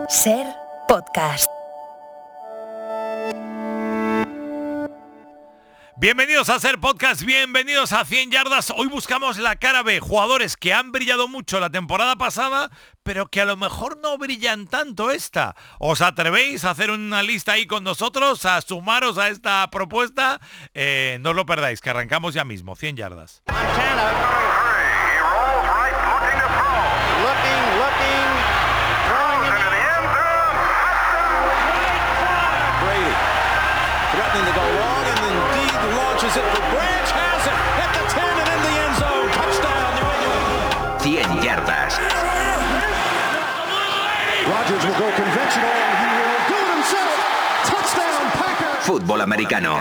Ser podcast. Bienvenidos a Ser Podcast, bienvenidos a 100 yardas. Hoy buscamos la cara B, jugadores que han brillado mucho la temporada pasada, pero que a lo mejor no brillan tanto esta. ¿Os atrevéis a hacer una lista ahí con nosotros, a sumaros a esta propuesta? No os lo perdáis, que arrancamos ya mismo, 100 yardas. Threatening to go long and indeed launches it for Branch, has it at the 10 and in the end zone. Touchdown, New England. 100 yardas. Rodgers will go conventional and he will do it himself. Touchdown, Packers. Fútbol americano.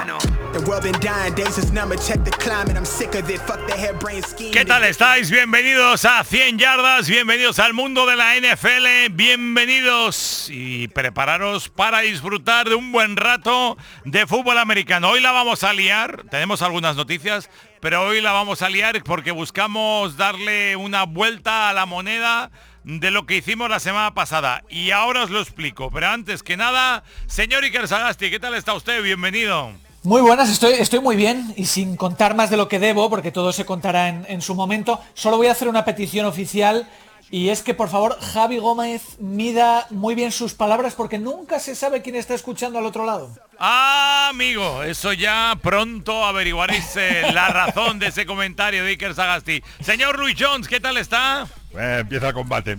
¿Qué tal estáis? Bienvenidos a 100 yardas, bienvenidos al mundo de la NFL, bienvenidos y prepararos para disfrutar de un buen rato de fútbol americano. Hoy la vamos a liar, tenemos algunas noticias, pero hoy la vamos a liar porque buscamos darle una vuelta a la moneda de lo que hicimos la semana pasada. Y ahora os lo explico, pero antes que nada, señor Iker Sagasti, ¿qué tal está usted? Bienvenido. Muy buenas, estoy muy bien y sin contar más de lo que debo, porque todo se contará en su momento. Solo voy a hacer una petición oficial y es que por favor Javi Gómez mida muy bien sus palabras porque nunca se sabe quién está escuchando al otro lado. Ah, amigo, eso ya pronto averiguaréis la razón de ese comentario de Iker Sagasti. Señor Luis Jones, ¿qué tal está? Empieza el combate.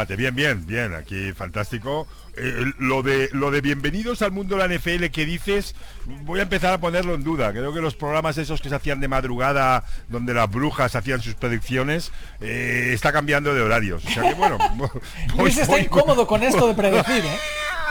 Bien, aquí fantástico. Lo de bienvenidos al mundo de la NFL que dices, voy a empezar a ponerlo en duda. Creo que los programas esos que se hacían de madrugada, donde las brujas hacían sus predicciones, está cambiando de horarios. O sea que bueno. Luis está incómodo con esto de predecir, ¿eh?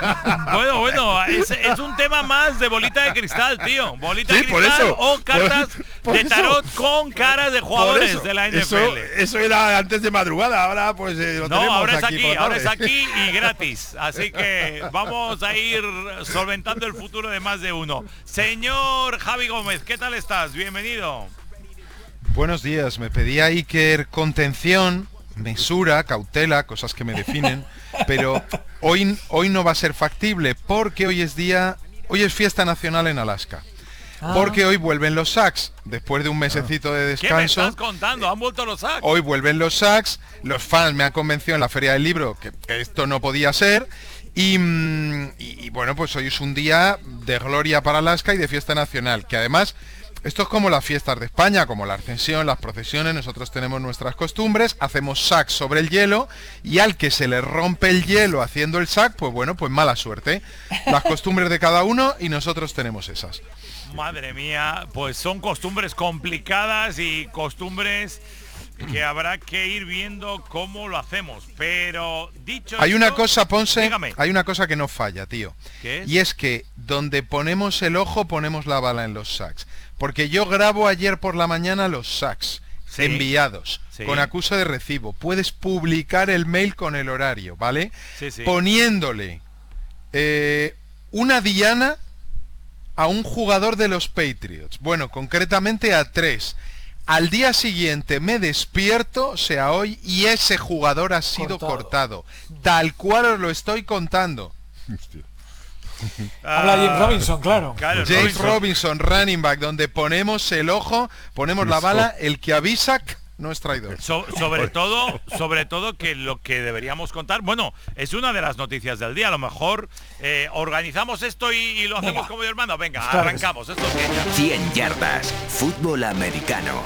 Bueno, es un tema más de bolita de cristal, tío. Bolita de Sí, por cristal eso. o cartas Por de eso. tarot con caras de jugadores Por eso, de la NFL. Eso era antes de madrugada, ahora pues lo No, tenemos ahora es aquí, aquí, por la ahora es tarde. aquí y gratis. Así que vamos a ir solventando el futuro de más de uno. Señor Javi Gómez, ¿qué tal estás? Bienvenido. Buenos días, me pedía Iker contención, mesura, cautela, cosas que me definen, pero hoy no va a ser factible porque hoy es fiesta nacional en Alaska. Porque hoy vuelven los Sacks, después de un mesecito de ¿Qué me descanso. estás contando? ¿Han vuelto los sacks? Hoy vuelven los Sacks, los fans me han convencido en la Feria del Libro que esto no podía ser. Y bueno, pues hoy es un día de gloria para Alaska y de fiesta nacional, que además esto es como las fiestas de España, como la Ascensión, las procesiones. Nosotros tenemos nuestras costumbres, hacemos sac sobre el hielo y al que se le rompe el hielo haciendo el sac, pues bueno, pues mala suerte. Las costumbres de cada uno y nosotros tenemos esas. Madre mía, pues son costumbres complicadas y costumbres que habrá que ir viendo cómo lo hacemos. Pero dicho Hay una esto, cosa, Ponce, dígame. hay una cosa que no falla, tío. ¿Qué es? Y es que donde ponemos el ojo, ponemos la bala en los sacs. Porque yo grabo ayer por la mañana los sacs Sí. enviados Sí. con acuse de recibo. Puedes publicar el mail con el horario, ¿vale? Sí, sí. Poniéndole una diana a un jugador de los Patriots. Bueno, concretamente a 3. Al día siguiente me despierto, o sea hoy, y ese jugador ha sido cortado. Tal cual os lo estoy contando. Hostia. Habla James Robinson, claro. Claro, James Robinson, running back, donde ponemos el ojo, ponemos la bala, el que avisa no es traidor. Sobre todo que lo que deberíamos contar, bueno, es una de las noticias del día. A lo mejor organizamos esto y lo hacemos como Dios manda. Venga, Claro. arrancamos. Esto es 100 yardas. 100 yardas. Fútbol americano.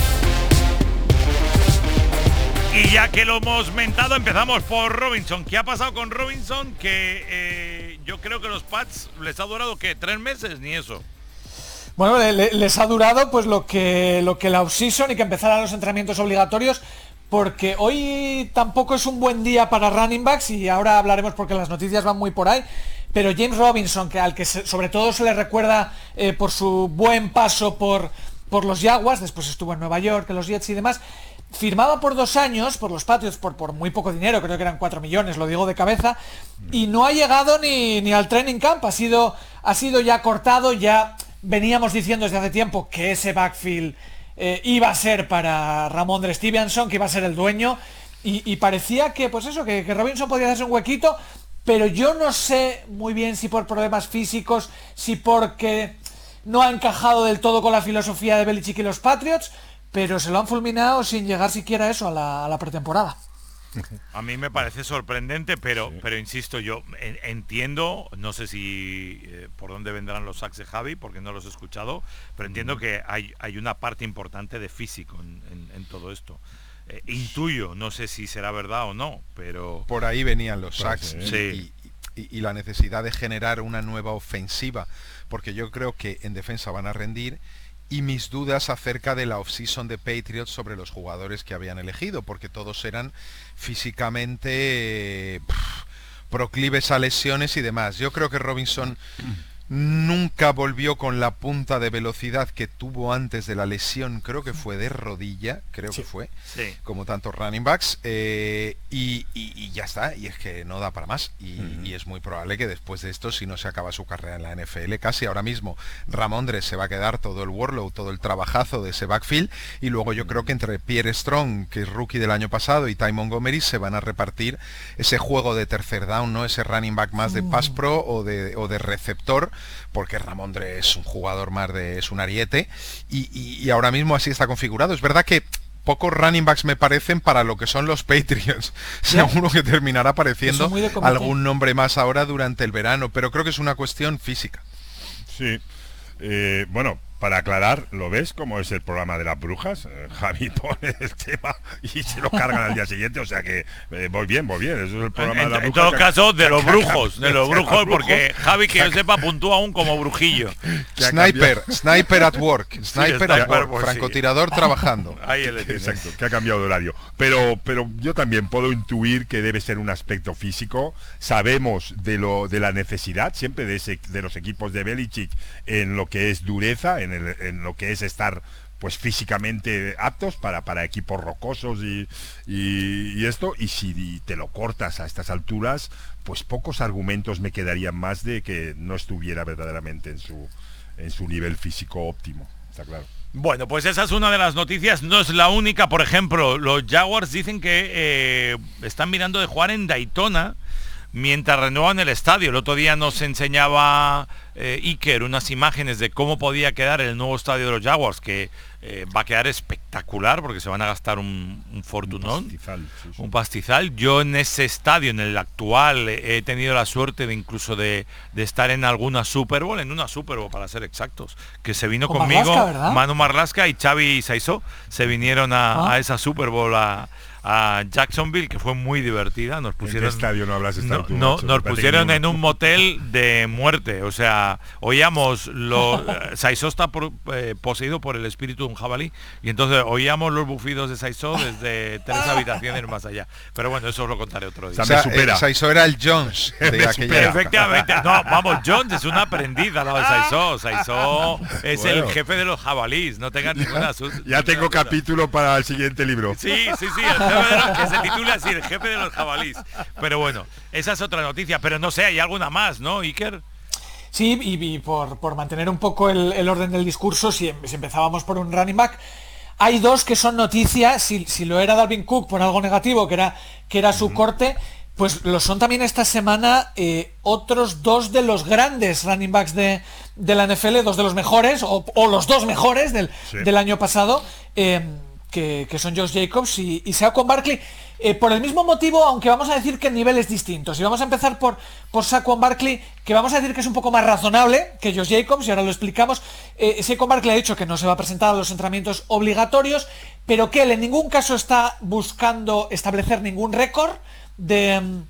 Y ya que lo hemos mentado, empezamos por Robinson. ¿Qué ha pasado con Robinson? Que yo creo que los Pats les ha durado, ¿qué? 3 meses, ni eso. Bueno, les ha durado pues lo que la off-season y que empezaran los entrenamientos obligatorios, porque hoy tampoco es un buen día para running backs y ahora hablaremos porque las noticias van muy por ahí. Pero James Robinson, al que sobre todo se le recuerda por su buen paso por los Jaguars, después estuvo en Nueva York, en los Jets y demás, firmaba por 2 años por los Patriots por muy poco dinero, creo que eran 4 millones, lo digo de cabeza, y no ha llegado ni al training camp, ha sido ya cortado. Ya veníamos diciendo desde hace tiempo que ese backfield iba a ser para Ramondre Stevenson, que iba a ser el dueño, y parecía que pues eso, que Robinson podía hacerse un huequito, pero yo no sé muy bien si por problemas físicos, si porque no ha encajado del todo con la filosofía de Belichick y los Patriots, pero se lo han fulminado sin llegar siquiera a eso, a la pretemporada. A mí me parece sorprendente, pero insisto, yo entiendo, no sé si por dónde vendrán los sacks de Javi, porque no los he escuchado, pero entiendo que hay una parte importante de físico en todo esto. Intuyo, no sé si será verdad o no, pero... Por ahí venían los sacks sí. y la necesidad de generar una nueva ofensiva, porque yo creo que en defensa van a rendir, y mis dudas acerca de la off-season de Patriots sobre los jugadores que habían elegido, porque todos eran físicamente proclives a lesiones y demás. Yo creo que Robinson nunca volvió con la punta de velocidad que tuvo antes de la lesión, creo que fue de rodilla, que fue, como tantos running backs, y ya está, y es que no da para más, y es muy probable que después de esto, si no se acaba su carrera en la NFL, casi ahora mismo Ramondre se va a quedar todo el workload, todo el trabajazo de ese backfield, y luego yo creo que entre Pierre Strong, que es rookie del año pasado, y Ty Montgomery se van a repartir ese juego de tercer down, ¿no? Ese running back más de pass pro o de receptor, porque Ramondre es un jugador más es un ariete, y ahora mismo así está configurado. Es verdad que pocos running backs me parecen para lo que son los Patriots. Seguro que terminará apareciendo algún nombre más ahora durante el verano, pero creo que es una cuestión física. Sí. Bueno, para aclarar, ¿lo ves como es el programa de las brujas? Javi pone el tema y se lo cargan al día siguiente, o sea que voy bien, eso es el programa de las brujas. En todo caso, de los brujos, porque Javi, que yo sepa, puntúa aún como brujillo. Sniper at work, pues francotirador trabajando. Ahí le tienes. Exacto, que ha cambiado de horario. Pero yo también puedo intuir que debe ser un aspecto físico. Sabemos de la necesidad siempre de los equipos de Belichick en lo que es dureza, en lo que es estar pues físicamente aptos para equipos rocosos y esto, y si te lo cortas a estas alturas, pues pocos argumentos me quedarían más de que no estuviera verdaderamente en su nivel físico óptimo, está claro. Bueno, pues esa es una de las noticias, no es la única. Por ejemplo, los Jaguars dicen que están mirando de jugar en Daytona mientras renuevan el estadio. El otro día nos enseñaba Iker unas imágenes de cómo podía quedar el nuevo estadio de los Jaguars, que va a quedar espectacular porque se van a gastar un fortunón, un pastizal. Yo en ese estadio, en el actual, he tenido la suerte de incluso de estar en alguna Super Bowl, en una Super Bowl para ser exactos, que se vino conmigo Marlaska, Manu Marlaska y Xavi Saisó, se vinieron a esa Super Bowl a Jacksonville, que fue muy divertida. Nos pusieron, ¿en qué estadio no hablas? Nos pusieron en un motel de muerte, o sea, oíamos Saisó está poseído por el espíritu de un jabalí, y entonces oíamos los bufidos de Saisó desde 3 habitaciones más allá. Pero bueno, eso os lo contaré otro día. O sea, Saisó era el Jones de aquella. Efectivamente, no, vamos, Jones es un aprendiz al lado de Saisó. Saisó es el jefe de los jabalís, no tengan ninguna ya tengo capítulo para el siguiente libro. Sí, el jefe de los, que se titula así, el jefe de los jabalís. Pero bueno, esa es otra noticia, pero no sé, hay alguna más, ¿no, Iker? Sí, y por mantener un poco el orden del discurso, si empezábamos por un running back, hay dos que son noticias. Si lo era Dalvin Cook por algo negativo, que era su corte, pues lo son también esta semana otros dos de los grandes running backs de la NFL, dos de los mejores, o los dos mejores del año pasado, que son Josh Jacobs y Saquon Barkley, por el mismo motivo, aunque vamos a decir que en niveles distintos. Y vamos a empezar por Saquon Barkley, que vamos a decir que es un poco más razonable que Josh Jacobs, y ahora lo explicamos. Saquon Barkley ha dicho que no se va a presentar a los entrenamientos obligatorios, pero que él en ningún caso está buscando establecer ningún récord de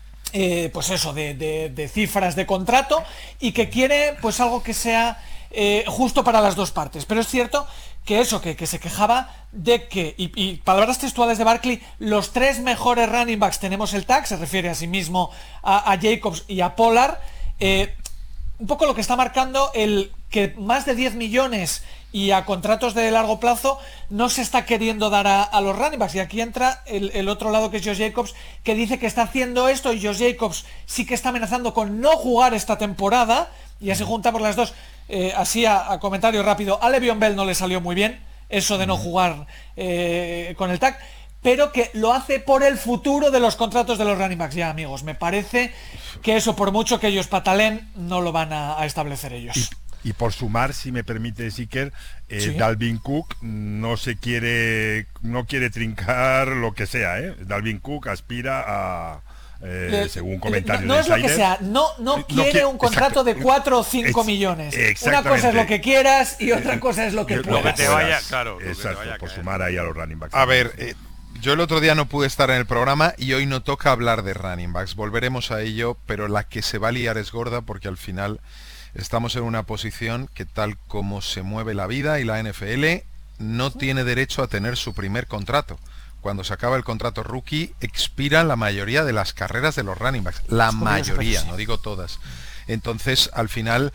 cifras de contrato, y que quiere pues algo que sea justo para las dos partes. Pero es cierto que se quejaba de que, y palabras textuales de Barkley, los 3 mejores running backs tenemos el tag, se refiere a sí mismo a Jacobs y a Pollard, un poco lo que está marcando el que más de 10 millones y a contratos de largo plazo no se está queriendo dar a los running backs. Y aquí entra el otro lado, que es Josh Jacobs, que dice que está haciendo esto, y Josh Jacobs sí que está amenazando con no jugar esta temporada, y así juntamos las dos. Así a comentario rápido, a Le'Veon Bell no le salió muy bien eso de no jugar con el tag, pero que lo hace por el futuro de los contratos de los running backs. Ya, amigos, me parece que eso, por mucho que ellos patalen, no lo van a establecer ellos. Y por sumar, si me permite, Siker, Sí. Dalvin Cook no quiere trincar lo que sea, ¿eh? Dalvin Cook aspira a, según comentarios no de es lo que insiders, sea, no quiere un contrato exacto. de 4 o 5 millones. Una Exactamente. cosa es lo que quieras y otra cosa es lo que Lo puedas. que te vaya, claro, lo que te Exacto, vaya a por caer. sumar ahí a los running backs. A ver, yo el otro día no pude estar en el programa y hoy no toca hablar de running backs. Volveremos a ello, pero la que se va a liar es gorda porque al final estamos en una posición que, tal como se mueve la vida y la NFL, no tiene derecho a tener su primer contrato. Cuando se acaba el contrato rookie, expiran la mayoría de las carreras de los running backs. La Es curioso, mayoría, pero sí. no digo todas. Entonces, al final,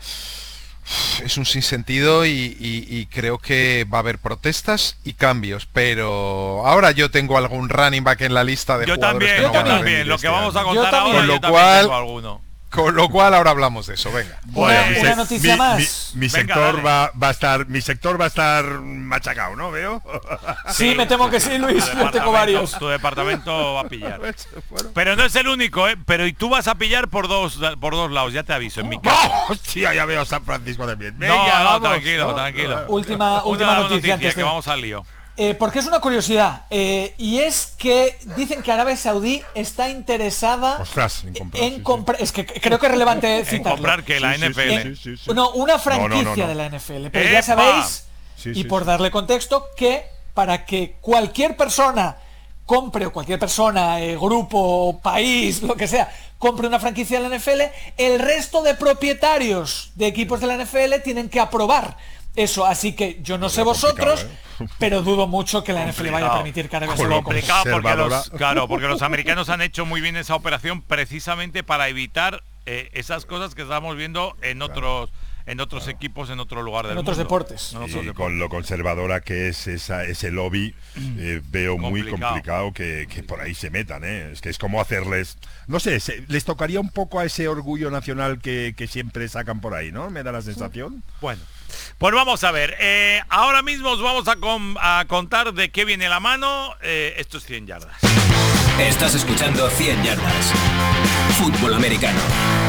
es un sinsentido y creo que va a haber protestas y cambios. Pero ahora yo tengo algún running back en la lista de Yo jugadores también, que yo no van a también. venir Lo este que vamos a año. contar Yo también. ahora, Con lo yo también cual- tengo alguno. Con lo cual ahora hablamos de eso, venga. Una noticia más. Mi Venga, sector dale. mi sector va a estar machacado, ¿no? Veo. Sí, me temo que sí, Luis. Tu Yo tengo varios. Tu departamento va a pillar. Pero no es el único, ¿eh? Pero y tú vas a pillar por dos lados, ya te aviso, en mi caso. ¡Oh! Hostia, ya veo San Francisco también. No, Venga, no, vamos. tranquilo, tranquilo. Última Una noticia antes que de... vamos al lío. Porque es una curiosidad, y es que dicen que Arabia Saudí está interesada Ostras, en comprar, en sí, sí. comprar. Es que creo que es relevante En citarlo. comprar que la Sí, sí, NFL. sí, sí, sí. No, una franquicia No. de la NFL. Pero ya ¡Epa! sabéis, Sí, y sí, por sí. darle contexto, que para que cualquier persona compre, o cualquier persona, grupo, país, lo que sea, compre una franquicia de la NFL, el resto de propietarios de equipos de la NFL tienen que aprobar eso. Así que yo no sé vosotros, pero dudo mucho que la NFL vaya a permitir que Arabia Saudí compre. Complicado Conservadora. porque los americanos han hecho muy bien esa operación precisamente para evitar esas cosas que estamos viendo en otros equipos en otro lugar del En otros mundo. deportes. En otros Y deportes. con lo conservadora que es ese lobby, veo muy complicado que por ahí se metan, ¿eh? Es que es como hacerles, no sé, les tocaría un poco a ese orgullo nacional que siempre sacan por ahí, ¿no? Me da la sensación. Bueno, pues vamos a ver. Ahora mismo os vamos a contar de qué viene la mano estos 100 yardas. Estás escuchando 100 yardas. Fútbol americano.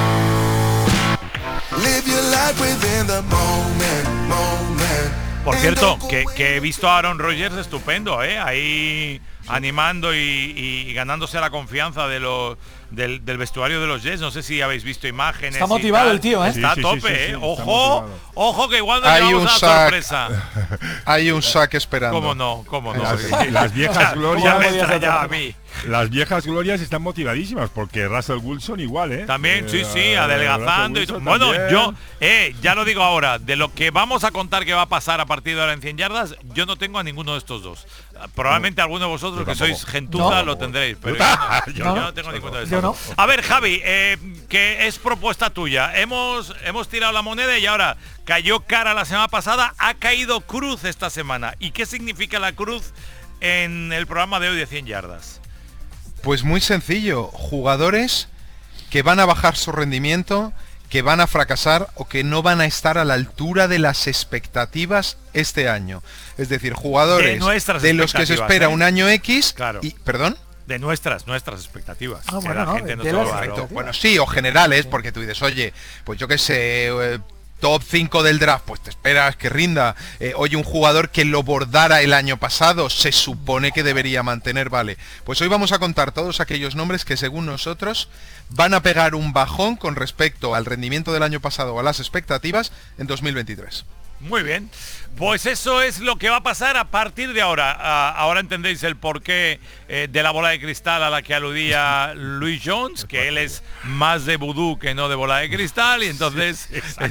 Por cierto, que he visto a Aaron Rodgers estupendo, ahí animando y ganándose la confianza del vestuario de los Jets. No sé si habéis visto imágenes. Está y motivado tal. el tío, ¿eh? Está a Sí, sí, tope, sí, sí, sí, está Ojo, motivado. ojo, que igual nos Hay llevamos un a la sack. sorpresa. Hay un sack esperando. ¿Cómo no? Las viejas Ya glorias, me extrañaba a mí. las viejas glorias están motivadísimas porque Russell Wilson igual, ¿eh? También, sí, adelgazando y todo. Russell Bueno, Wilson yo, también. ya lo digo ahora, de lo que vamos a contar que va a pasar a partir de ahora en 100 yardas, yo no tengo a ninguno de estos dos. Probablemente alguno de vosotros Yo que tampoco. sois gentuza No. lo tendréis, pero Yo yo no. no tengo ninguno de estos. Yo no. A ver, Javi, que es propuesta tuya. Hemos tirado la moneda y ahora cayó cara la semana pasada, ha caído cruz esta semana. ¿Y qué significa la cruz en el programa de hoy de 100 yardas? Pues muy sencillo, jugadores que van a bajar su rendimiento, que van a fracasar o que no van a estar a la altura de las expectativas este año. Es decir, jugadores De nuestras de los que se expectativas, espera ¿eh? un año X Claro. y, ¿perdón? De nuestras expectativas. Ah, Que bueno, la no, gente no de se las lo- expectativas. Bueno, sí, o generales, porque tú dices, oye, pues yo qué sé, top 5 del draft, pues te esperas que rinda. Oye, un jugador que lo bordara el año pasado, se supone que debería mantener, vale. Pues hoy vamos a contar todos aquellos nombres que según nosotros van a pegar un bajón con respecto al rendimiento del año pasado o a las expectativas en 2023. Muy bien, pues eso es lo que va a pasar a partir de ahora. Ahora entendéis el porqué de la bola de cristal a la que aludía Luis Jones, que él es más de vudú que no de bola de cristal, y entonces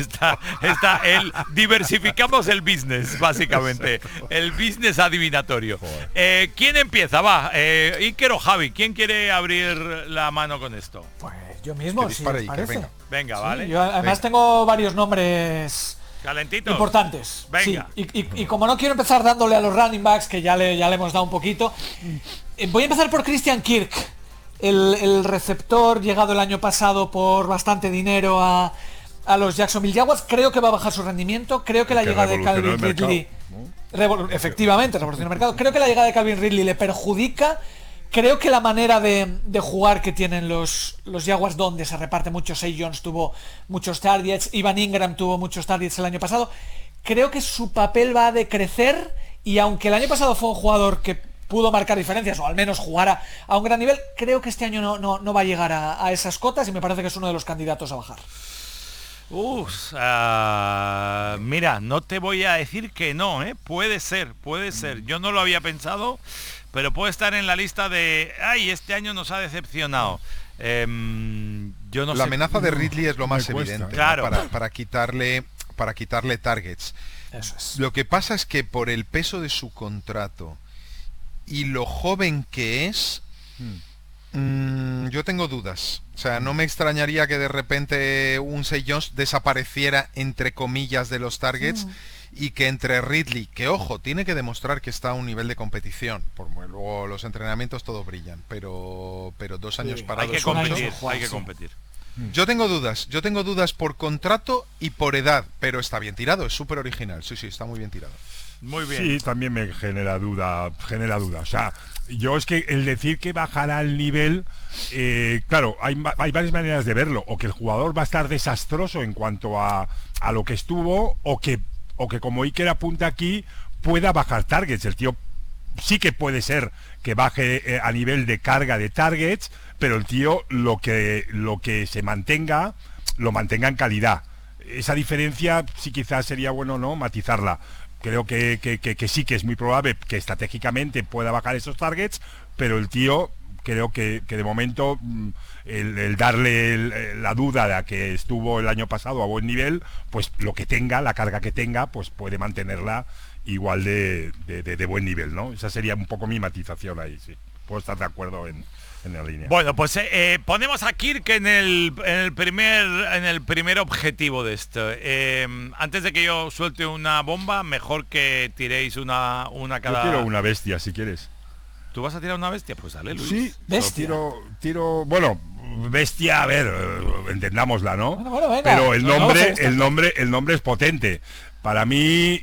diversificamos el business, básicamente, el business adivinatorio. ¿Quién empieza? Va, Iker o Javi, ¿quién quiere abrir la mano con esto? Pues yo mismo, Que si dispare os Iker, parece. venga. Venga, Sí, vale. yo además tengo varios nombres Calentito. importantes. Venga. Sí, y como no quiero empezar dándole a los running backs, que ya le hemos dado un poquito, voy a empezar por Christian Kirk, el receptor llegado el año pasado por bastante dinero a los Jacksonville Jaguars. Creo que va a bajar su rendimiento. Creo que la Que llegada de revolucionó Calvin el mercado, Ridley ¿no? efectivamente, revoluciona el mercado. Creo que la llegada de Calvin Ridley le perjudica. Creo que la manera de jugar que tienen los Jaguars, donde se reparte mucho, Zay Jones tuvo muchos targets, Evan Ingram tuvo muchos targets el año pasado, creo que su papel va a decrecer, y aunque el año pasado fue un jugador que pudo marcar diferencias, o al menos jugara a un gran nivel, creo que este año no va a llegar a esas cotas, y me parece que es uno de los candidatos a bajar. Mira, no te voy a decir que no, puede ser. Yo no lo había pensado, pero puede estar en la lista de este año nos ha decepcionado. Yo no La sé. amenaza de Ridley es lo más cuesta, evidente, claro. ¿no? para quitarle targets. Eso es. Lo que pasa es que por el peso de su contrato y lo joven que es, yo tengo dudas. O sea, no me extrañaría que de repente un Zay Jones desapareciera, entre comillas, de los targets, y que entre Ridley, que ojo, tiene que demostrar que está a un nivel de competición, porque luego los entrenamientos todos brillan, pero 2 años parados. Hay que son competir, mucho. hay que competir. Yo tengo dudas por contrato y por edad, pero está bien tirado, es súper original, sí, está muy bien tirado. Muy bien. Sí, también me genera duda. O sea, yo es que el decir que bajará el nivel, claro, hay varias maneras de verlo. O que el jugador va a estar desastroso en cuanto a lo que estuvo, o que como Iker apunta aquí, pueda bajar targets. El tío sí que puede ser que baje a nivel de carga de targets, pero el tío lo que se mantenga, lo mantenga en calidad. Esa diferencia sí quizás sería bueno, ¿no?, matizarla. Creo que sí que es muy probable que estratégicamente pueda bajar esos targets, pero el tío creo que de momento el darle la duda de que estuvo el año pasado a buen nivel, pues lo que tenga, la carga que tenga, pues puede mantenerla igual de buen nivel, ¿no? Esa sería un poco mi matización ahí, sí. Puedo estar de acuerdo en la línea. Bueno, pues ponemos a Kirk en el primer objetivo de esto. Antes de que yo suelte una bomba, mejor que tiréis una cada... Yo quiero una bestia, si quieres. ¿Tú vas a tirar una bestia? Pues dale, Luis. Sí, Bestia. Tiro, bueno, bestia, a ver, entendámosla, ¿no? Bueno, venga. Pero el nombre, No, el nombre es potente. Para mí,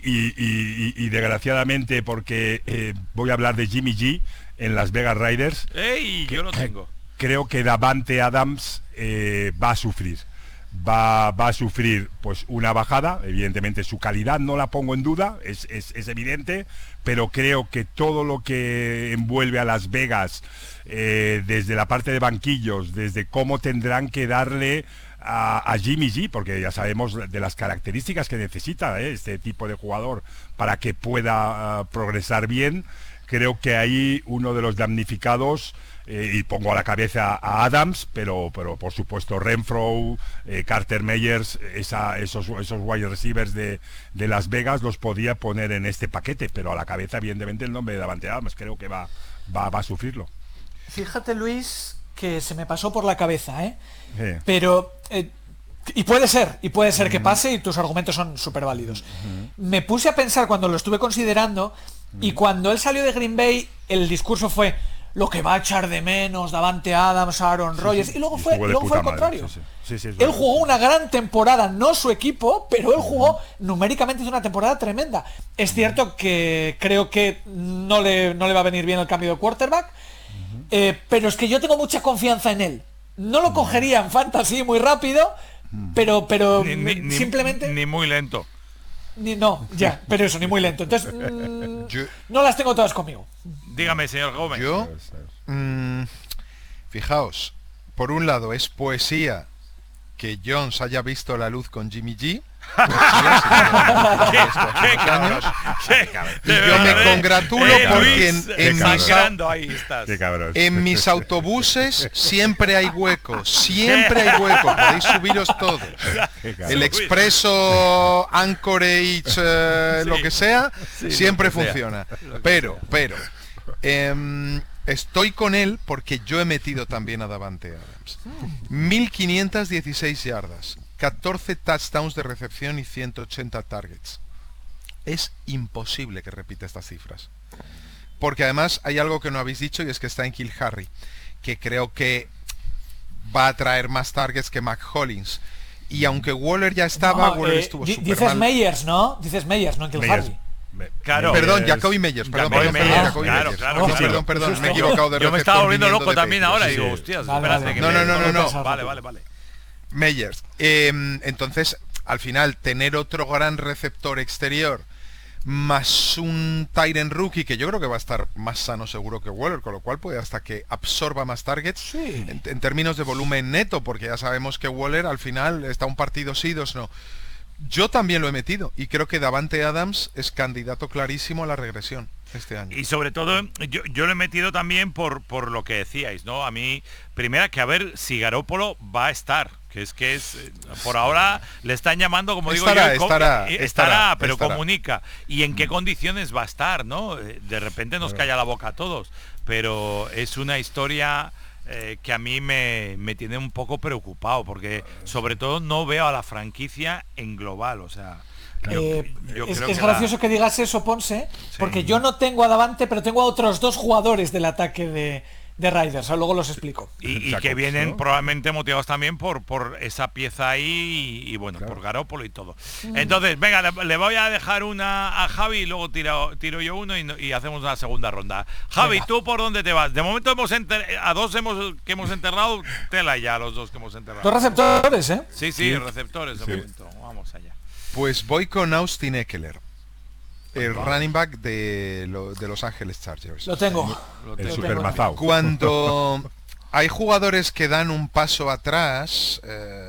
y desgraciadamente, porque voy a hablar de Jimmy G en Las Vegas Raiders. ¡Ey! Yo lo tengo. Creo que Davante Adams va a sufrir. Va a sufrir pues una bajada. Evidentemente su calidad no la pongo en duda, es evidente, pero creo que todo lo que envuelve a Las Vegas, desde la parte de banquillos, desde cómo tendrán que darle a Jimmy G, porque ya sabemos de las características que necesita este tipo de jugador para que pueda progresar bien. Creo que ahí uno de los damnificados, y pongo a la cabeza a Adams, pero por supuesto Renfrow, Carter Meyers, esos wide receivers de Las Vegas los podía poner en este paquete, pero a la cabeza evidentemente el nombre de Davante Adams, creo que va a sufrirlo. Fíjate, Luis, que se me pasó por la cabeza, Sí. pero y puede ser que pase, y tus argumentos son súper válidos. Me puse a pensar cuando lo estuve considerando, y cuando él salió de Green Bay el discurso fue lo que va a echar de menos Davante Adams, Aaron Rodgers, y luego fue el contrario. Sí, Él jugó una gran temporada, no su equipo, pero él jugó numéricamente, hizo una temporada tremenda. Es cierto que creo que no le va a venir bien el cambio de quarterback, pero es que yo tengo mucha confianza en él. No lo cogería en fantasy muy rápido, pero simplemente ni muy lento. pero eso, ni muy lento. Entonces no las tengo todas conmigo. Dígame, señor Gómez. Yo, fijaos, por un lado es poesía que Jones haya visto la luz con Jimmy G. ¡Qué cabrón! Y yo me congratulo porque en mis autobuses siempre hay hueco, podéis subiros todos. El expreso Anchorage, lo que sea, siempre funciona. Pero estoy con él porque yo he metido también a Davante Adams. 1516 yardas, 14 touchdowns de recepción y 180 targets. Es imposible que repita estas cifras. Porque además hay algo que no habéis dicho, y es que está en Kill Harry, que creo que va a traer más targets que Mac Hollins. Y aunque Waller ya estaba, Waller estuvo súper dices mal. Meyers, ¿no? Dices Meyers, no en Kill Harry. Claro. Perdón, Jacoby Meyers. Perdón, Jacoby Meyers, Jacoby claro, Meyers. claro, No, claro. perdón, me he equivocado de Yo me receptor estaba volviendo viniendo loco de también Patriots. ahora, sí, digo, sí. hostias, Vale, espérate vale. que No. Vale. Meyers. Entonces, al final, tener otro gran receptor exterior más un Tyren rookie que yo creo que va a estar más sano seguro que Waller, con lo cual puede hasta que absorba más targets Sí. en términos de volumen neto, porque ya sabemos que Waller al final está un partido sí, dos no. Yo también lo he metido y creo que Davante Adams es candidato clarísimo a la regresión este año. Y sobre todo, yo lo he metido también por lo que decíais, ¿no? A mí, primera, que a ver si Garoppolo va a estar. Que es por ahora le están llamando, como digo yo, estará, pero comunica. ¿Y en qué condiciones va a estar, no? De repente nos calla la boca a todos. Pero es una historia que a mí me tiene un poco preocupado, porque sobre todo no veo a la franquicia en global, o sea... yo es creo que gracioso que digas eso, Ponce, porque yo no tengo a Davante, pero tengo a otros dos jugadores del ataque de Raiders, luego los explico. Y Jacobs, que vienen ¿no? probablemente motivados también por esa pieza ahí y bueno, Claro. por Garoppolo y todo. Entonces, venga, le voy a dejar una a Javi y luego tiro yo uno y hacemos una segunda ronda. Javi, Venga. ¿tú por dónde te vas? De momento a dos que hemos enterrado, tela ya los dos que hemos enterrado. Dos receptores, ¿eh? Sí, receptores de Sí. momento. Vamos allá. Pues voy con Austin Eckler, el running back de Los Ángeles Chargers. Lo tengo. El Lo super tengo. mazao. Cuando hay jugadores que dan un paso atrás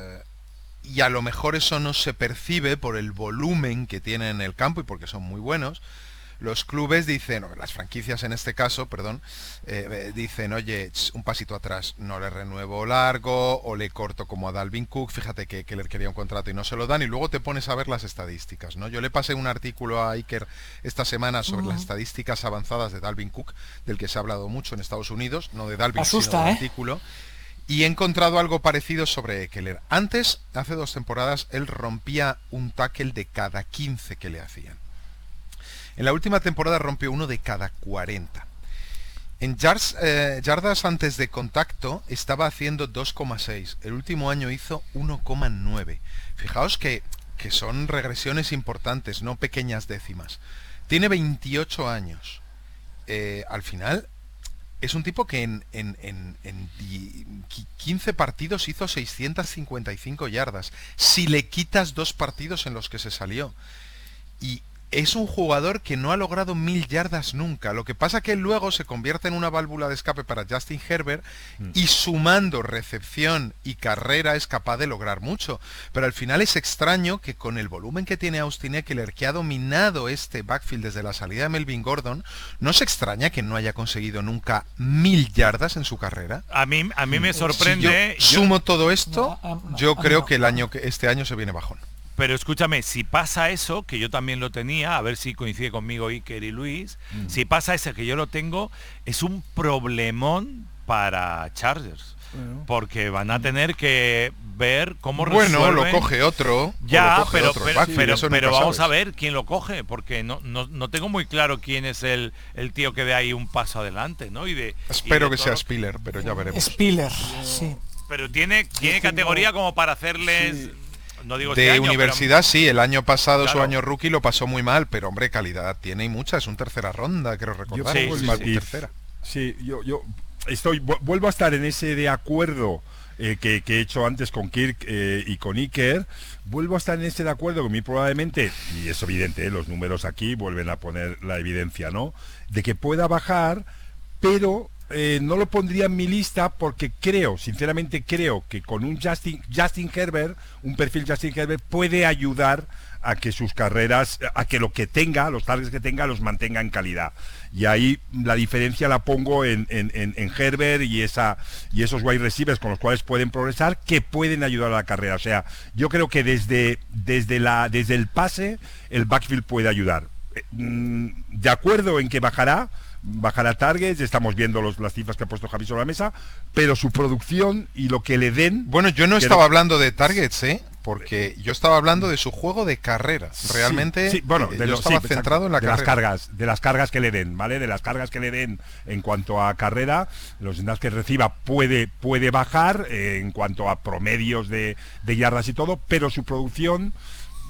y a lo mejor eso no se percibe por el volumen que tienen en el campo y porque son muy buenos, los clubes dicen, o las franquicias en este caso, perdón, dicen, oye, un pasito atrás, no le renuevo largo o le corto como a Dalvin Cook, fíjate que le quería un contrato y no se lo dan y luego te pones a ver las estadísticas, ¿no? Yo le pasé un artículo a Iker esta semana sobre las estadísticas avanzadas de Dalvin Cook, del que se ha hablado mucho en Estados Unidos, no de Dalvin, Asusta, sino del ¿eh? artículo. Y he encontrado algo parecido sobre Eckler. Antes, hace 2 temporadas, él rompía un tackle de cada 15 que le hacían. En la última temporada rompió uno de cada 40. En yardas antes de contacto estaba haciendo 2,6. El último año hizo 1,9. Fijaos que son regresiones importantes, no pequeñas décimas. Tiene 28 años. Al final es un tipo que en 15 partidos hizo 655 yardas. Si le quitas 2 partidos en los que se salió. Y es un jugador que no ha logrado 1000 yardas nunca. Lo que pasa que luego se convierte en una válvula de escape para Justin Herbert y sumando recepción y carrera es capaz de lograr mucho. Pero al final es extraño que con el volumen que tiene Austin Eckler, que ha dominado este backfield desde la salida de Melvin Gordon, no se extraña que no haya conseguido nunca 1000 yardas en su carrera. A mí me Si sorprende... yo sumo todo esto, yo creo no. que este año se viene bajón. Pero escúchame, si pasa eso, que yo también lo tenía, a ver si coincide conmigo Iker y Luis, si pasa ese que yo lo tengo, es un problemón para Chargers. Porque van a tener que ver cómo resuelven. Bueno, lo coge otro. Ya, o lo coge pero, otro pero, backfield, pero, eso pero nunca vamos a sabes. ver quién lo coge, porque no tengo muy claro quién es el tío que dé ahí un paso adelante, ¿no? Espero y de que sea todo- Spiller, pero ya veremos. Spiller, sí. Pero tiene categoría como para hacerles... No digo este De año, universidad sí, el año pasado su Claro. año rookie lo pasó muy mal, pero hombre, calidad tiene y mucha, es un tercera ronda, creo recordar. sí, pongo el sí, matiz. Tercera. Sí, yo vuelvo a estar en ese de acuerdo que he hecho antes con Kirk y con Iker. Vuelvo a estar en ese de acuerdo que muy probablemente, y es evidente, los números aquí vuelven a poner la evidencia, ¿no? De que pueda bajar, pero no lo pondría en mi lista porque sinceramente creo que con un Justin Herbert, un perfil Justin Herbert puede ayudar a que sus carreras, a que lo que tenga, los targets que tenga, los mantenga en calidad. Y ahí la diferencia la pongo en Herbert y esos wide receivers con los cuales pueden progresar, que pueden ayudar a la carrera. O sea, yo creo que desde el pase, el backfield puede ayudar. De acuerdo en que bajará targets, estamos viendo las cifras que ha puesto Javi sobre la mesa, pero su producción y lo que le den... Bueno, yo no Pero- estaba hablando de targets, porque yo estaba hablando de su juego de carrera. Realmente Sí, bueno, yo estaba centrado en la carrera. de las cargas que le den, ¿vale? De las cargas que le den en cuanto a carrera, los snaps que reciba puede bajar en cuanto a promedios de yardas y todo, pero su producción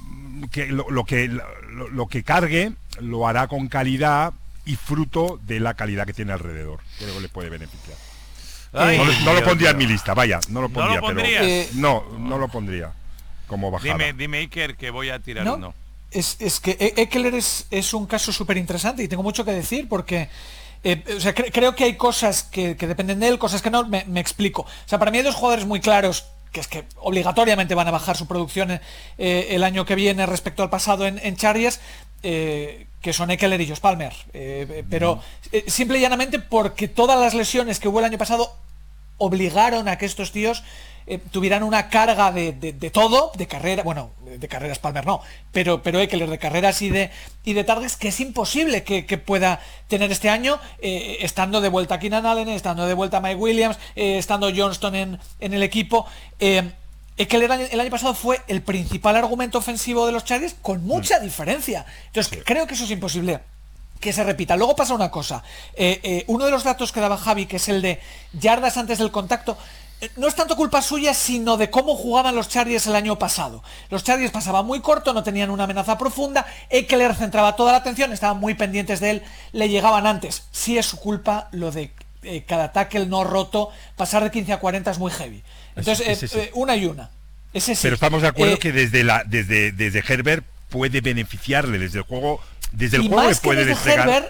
que lo que cargue lo hará con calidad y fruto de la calidad que tiene alrededor. Creo que le puede beneficiar. Ay, no lo pondría Dios. en mi lista, vaya, no lo pondría, pondrías? pero no lo pondría como bajada. Dime Iker, que voy a tirar ¿No? uno. Es que Ekeler es un caso súper interesante y tengo mucho que decir porque creo que hay cosas que dependen de él, cosas que no, me explico. O sea, para mí hay dos jugadores muy claros que es que obligatoriamente van a bajar su producción el año que viene respecto al pasado en Chargers, que son Ekeler y Josh Palmer. Pero simple y llanamente porque todas las lesiones que hubo el año pasado obligaron a que estos tíos tuvieran una carga de todo, de carrera, bueno, de carreras Palmer no, pero Ekeler de carreras y de targets, que es imposible que pueda tener este año, estando de vuelta Keenan Allen, estando de vuelta Mike Williams, estando Johnston en el equipo. Ekeler el año pasado fue el principal argumento ofensivo de los Chargers con mucha diferencia. Entonces creo que eso es imposible que se repita. Luego pasa una cosa, uno de los datos que daba Javi, que es el de yardas antes del contacto, no es tanto culpa suya, sino de cómo jugaban los Chargers el año pasado. Los Chargers pasaban muy corto, no tenían una amenaza profunda, Ekeler centraba toda la atención, estaban muy pendientes de él, le llegaban antes. Sí es su culpa lo de cada tackle no roto, pasar de 15 a 40 es muy heavy. Entonces, una y una. Ese sí. Pero estamos de acuerdo que desde Herbert puede beneficiarle, desde el juego le puede despegar. Herbert,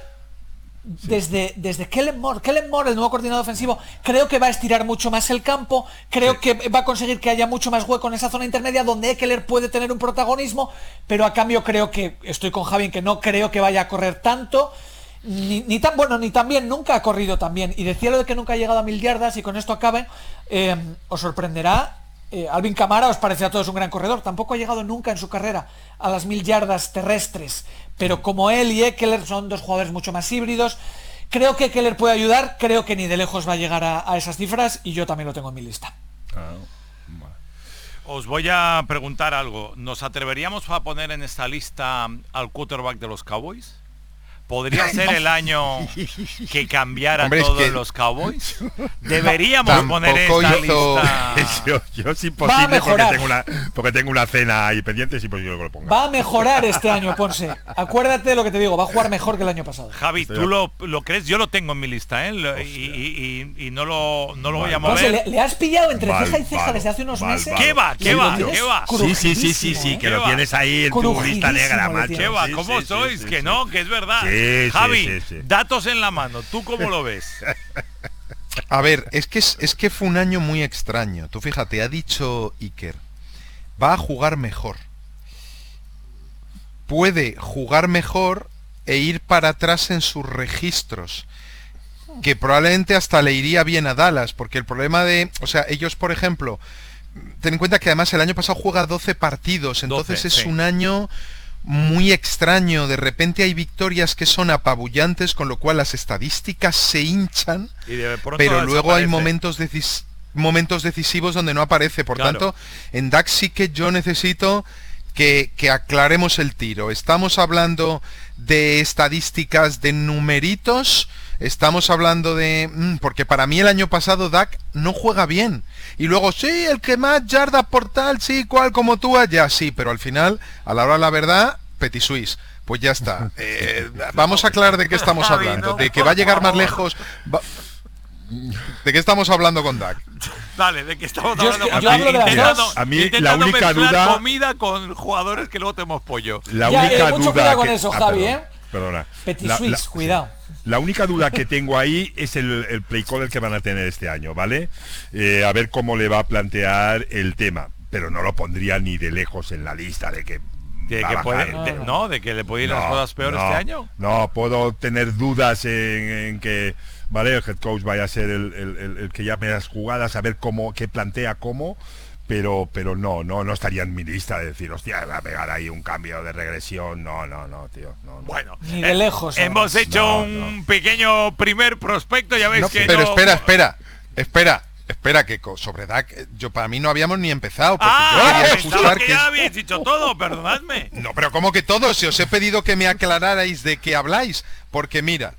desde Kellen Moore, el nuevo coordinador ofensivo, creo que va a estirar mucho más el campo, creo que va a conseguir que haya mucho más hueco en esa zona intermedia donde Ekeler puede tener un protagonismo, pero a cambio creo que, estoy con Javi en que no creo que vaya a correr tanto, ni tan bueno, ni tan bien, nunca ha corrido tan bien, y decía lo de que nunca ha llegado a 1000 yardas, y con esto acaben, os sorprenderá. Alvin Kamara os parece a todos un gran corredor, tampoco ha llegado nunca en su carrera a las 1000 yardas terrestres, pero como él y Ekeler son dos jugadores mucho más híbridos, creo que Ekeler puede ayudar, creo que ni de lejos va a llegar a esas cifras, y yo también lo tengo en mi lista. Os voy a preguntar algo, ¿nos atreveríamos a poner en esta lista al quarterback de los Cowboys? ¿Podría ser el año que cambiara todos los Cowboys? Deberíamos poner esta lista. Yo es imposible porque tengo una cena ahí pendiente, es imposible que lo ponga. Va a mejorar este año, Ponce. Acuérdate de lo que te digo, va a jugar mejor que el año pasado. Javi, ¿tú lo crees? Yo lo tengo en mi lista, y no lo voy a mover. Ponce, le has pillado entre ceja y ceja desde hace unos meses. ¿Qué va? Sí, que lo tienes ahí en tu lista negra, macho. ¿Qué va? ¿Cómo sois? Que no, que es verdad. Javi, datos en la mano, ¿tú cómo lo ves? A ver, es que fue un año muy extraño. Tú fíjate, ha dicho Iker, va a jugar mejor. Puede jugar mejor e ir para atrás en sus registros, que probablemente hasta le iría bien a Dallas, porque el problema ellos, por ejemplo, ten en cuenta que además el año pasado juega 12 partidos, entonces 12, es un año muy extraño. De repente hay victorias que son apabullantes, con lo cual las estadísticas se hinchan, pero luego hay momentos decisivos donde no aparece. Por tanto, en Dak sí que yo necesito que aclaremos el tiro. Estamos hablando de estadísticas, de numeritos, estamos hablando de... porque para mí el año pasado Dak no juega bien. Y luego, sí, el que más yardas por tal, sí, cual, como tú allá, sí, pero al final, a la hora de la verdad, Petit Suisse. Pues ya está. Vamos a aclarar de qué estamos hablando. De que va a llegar más lejos... ¿De qué estamos hablando con Dak? Dale, ¿de qué estamos hablando con Dak? A mí la única duda... comida con jugadores que luego tenemos pollo. La única mucho duda cuidado con eso, Javi, Perdona. Petit Suisse, cuidado. La única duda que tengo ahí es el play caller que van a tener este año, ¿vale? A ver cómo le va a plantear el tema. Pero no lo pondría ni de lejos en la lista de que... de que le puede ir las cosas peor este año. No, puedo tener dudas en que... Vale, el head coach vaya a ser el que llame las jugadas, a ver qué plantea cómo, pero no estaría en mi lista de decir, hostia, va a pegar ahí un cambio de regresión. No, tío. No. Bueno, ni de lejos. Hemos hecho un pequeño primer prospecto, ya veis que pero espera, que sobre Dak, para mí no habíamos ni empezado, porque yo quería escuchar que ya habéis dicho todo, perdonadme. No, pero ¿cómo que todo? Si os he pedido que me aclararais de qué habláis, porque mira,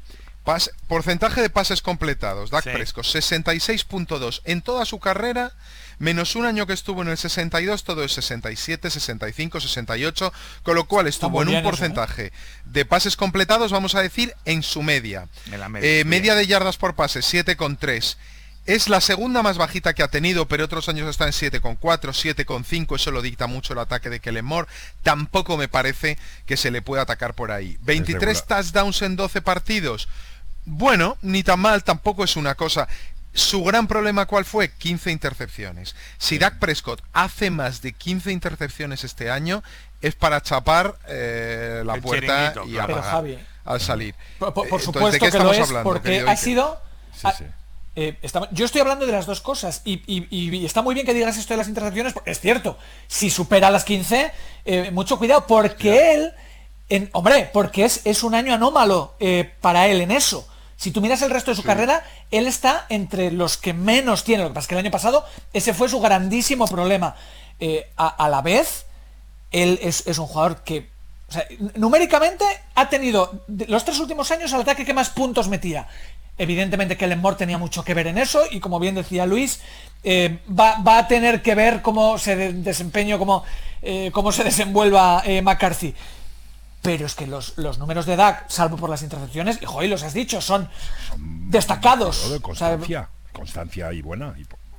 Porcentaje de pases completados, Dak Sí. Prescott, 66.2 en toda su carrera, menos un año que estuvo en el 62, todo es 67, 65, 68, con lo cual estuvo muy en bien un eso, porcentaje de pases completados, vamos a decir, en su media. En la media, Media de yardas por pase, 7,3. Es la segunda más bajita que ha tenido, pero otros años está en 7,4, 7,5, eso lo dicta mucho el ataque de Kellen Moore. Tampoco me parece que se le pueda atacar por ahí. 23 touchdowns en 12 partidos. Bueno, ni tan mal, tampoco es una cosa. Su gran problema, ¿cuál fue? 15 intercepciones. Si Dak Prescott hace más de 15 intercepciones este año, es para chapar la El puerta chiringuito, y claro. Pero, apagar Javi, al salir. Por Entonces, supuesto ¿de qué que lo estamos es, hablando, porque querido ha Iker? sido... Sí, sí. Yo estoy hablando de las dos cosas y está muy bien que digas esto de las intercepciones, porque es cierto, si supera las 15, mucho cuidado, porque porque es un año anómalo para él en eso. Si tú miras el resto de su carrera, él está entre los que menos tiene. Lo que pasa es que el año pasado ese fue su grandísimo problema. A la vez, él es un jugador que, o sea, numéricamente ha tenido los 3 últimos años el ataque que más puntos metía. Evidentemente Kellen Moore tenía mucho que ver en eso y, como bien decía Luis, va a tener que ver cómo se desempeña, cómo se desenvuelva McCarthy. Pero es que los números de Dak, salvo por las intercepciones, y joder, los has dicho, son destacados. Todo de O sea, constancia y buena.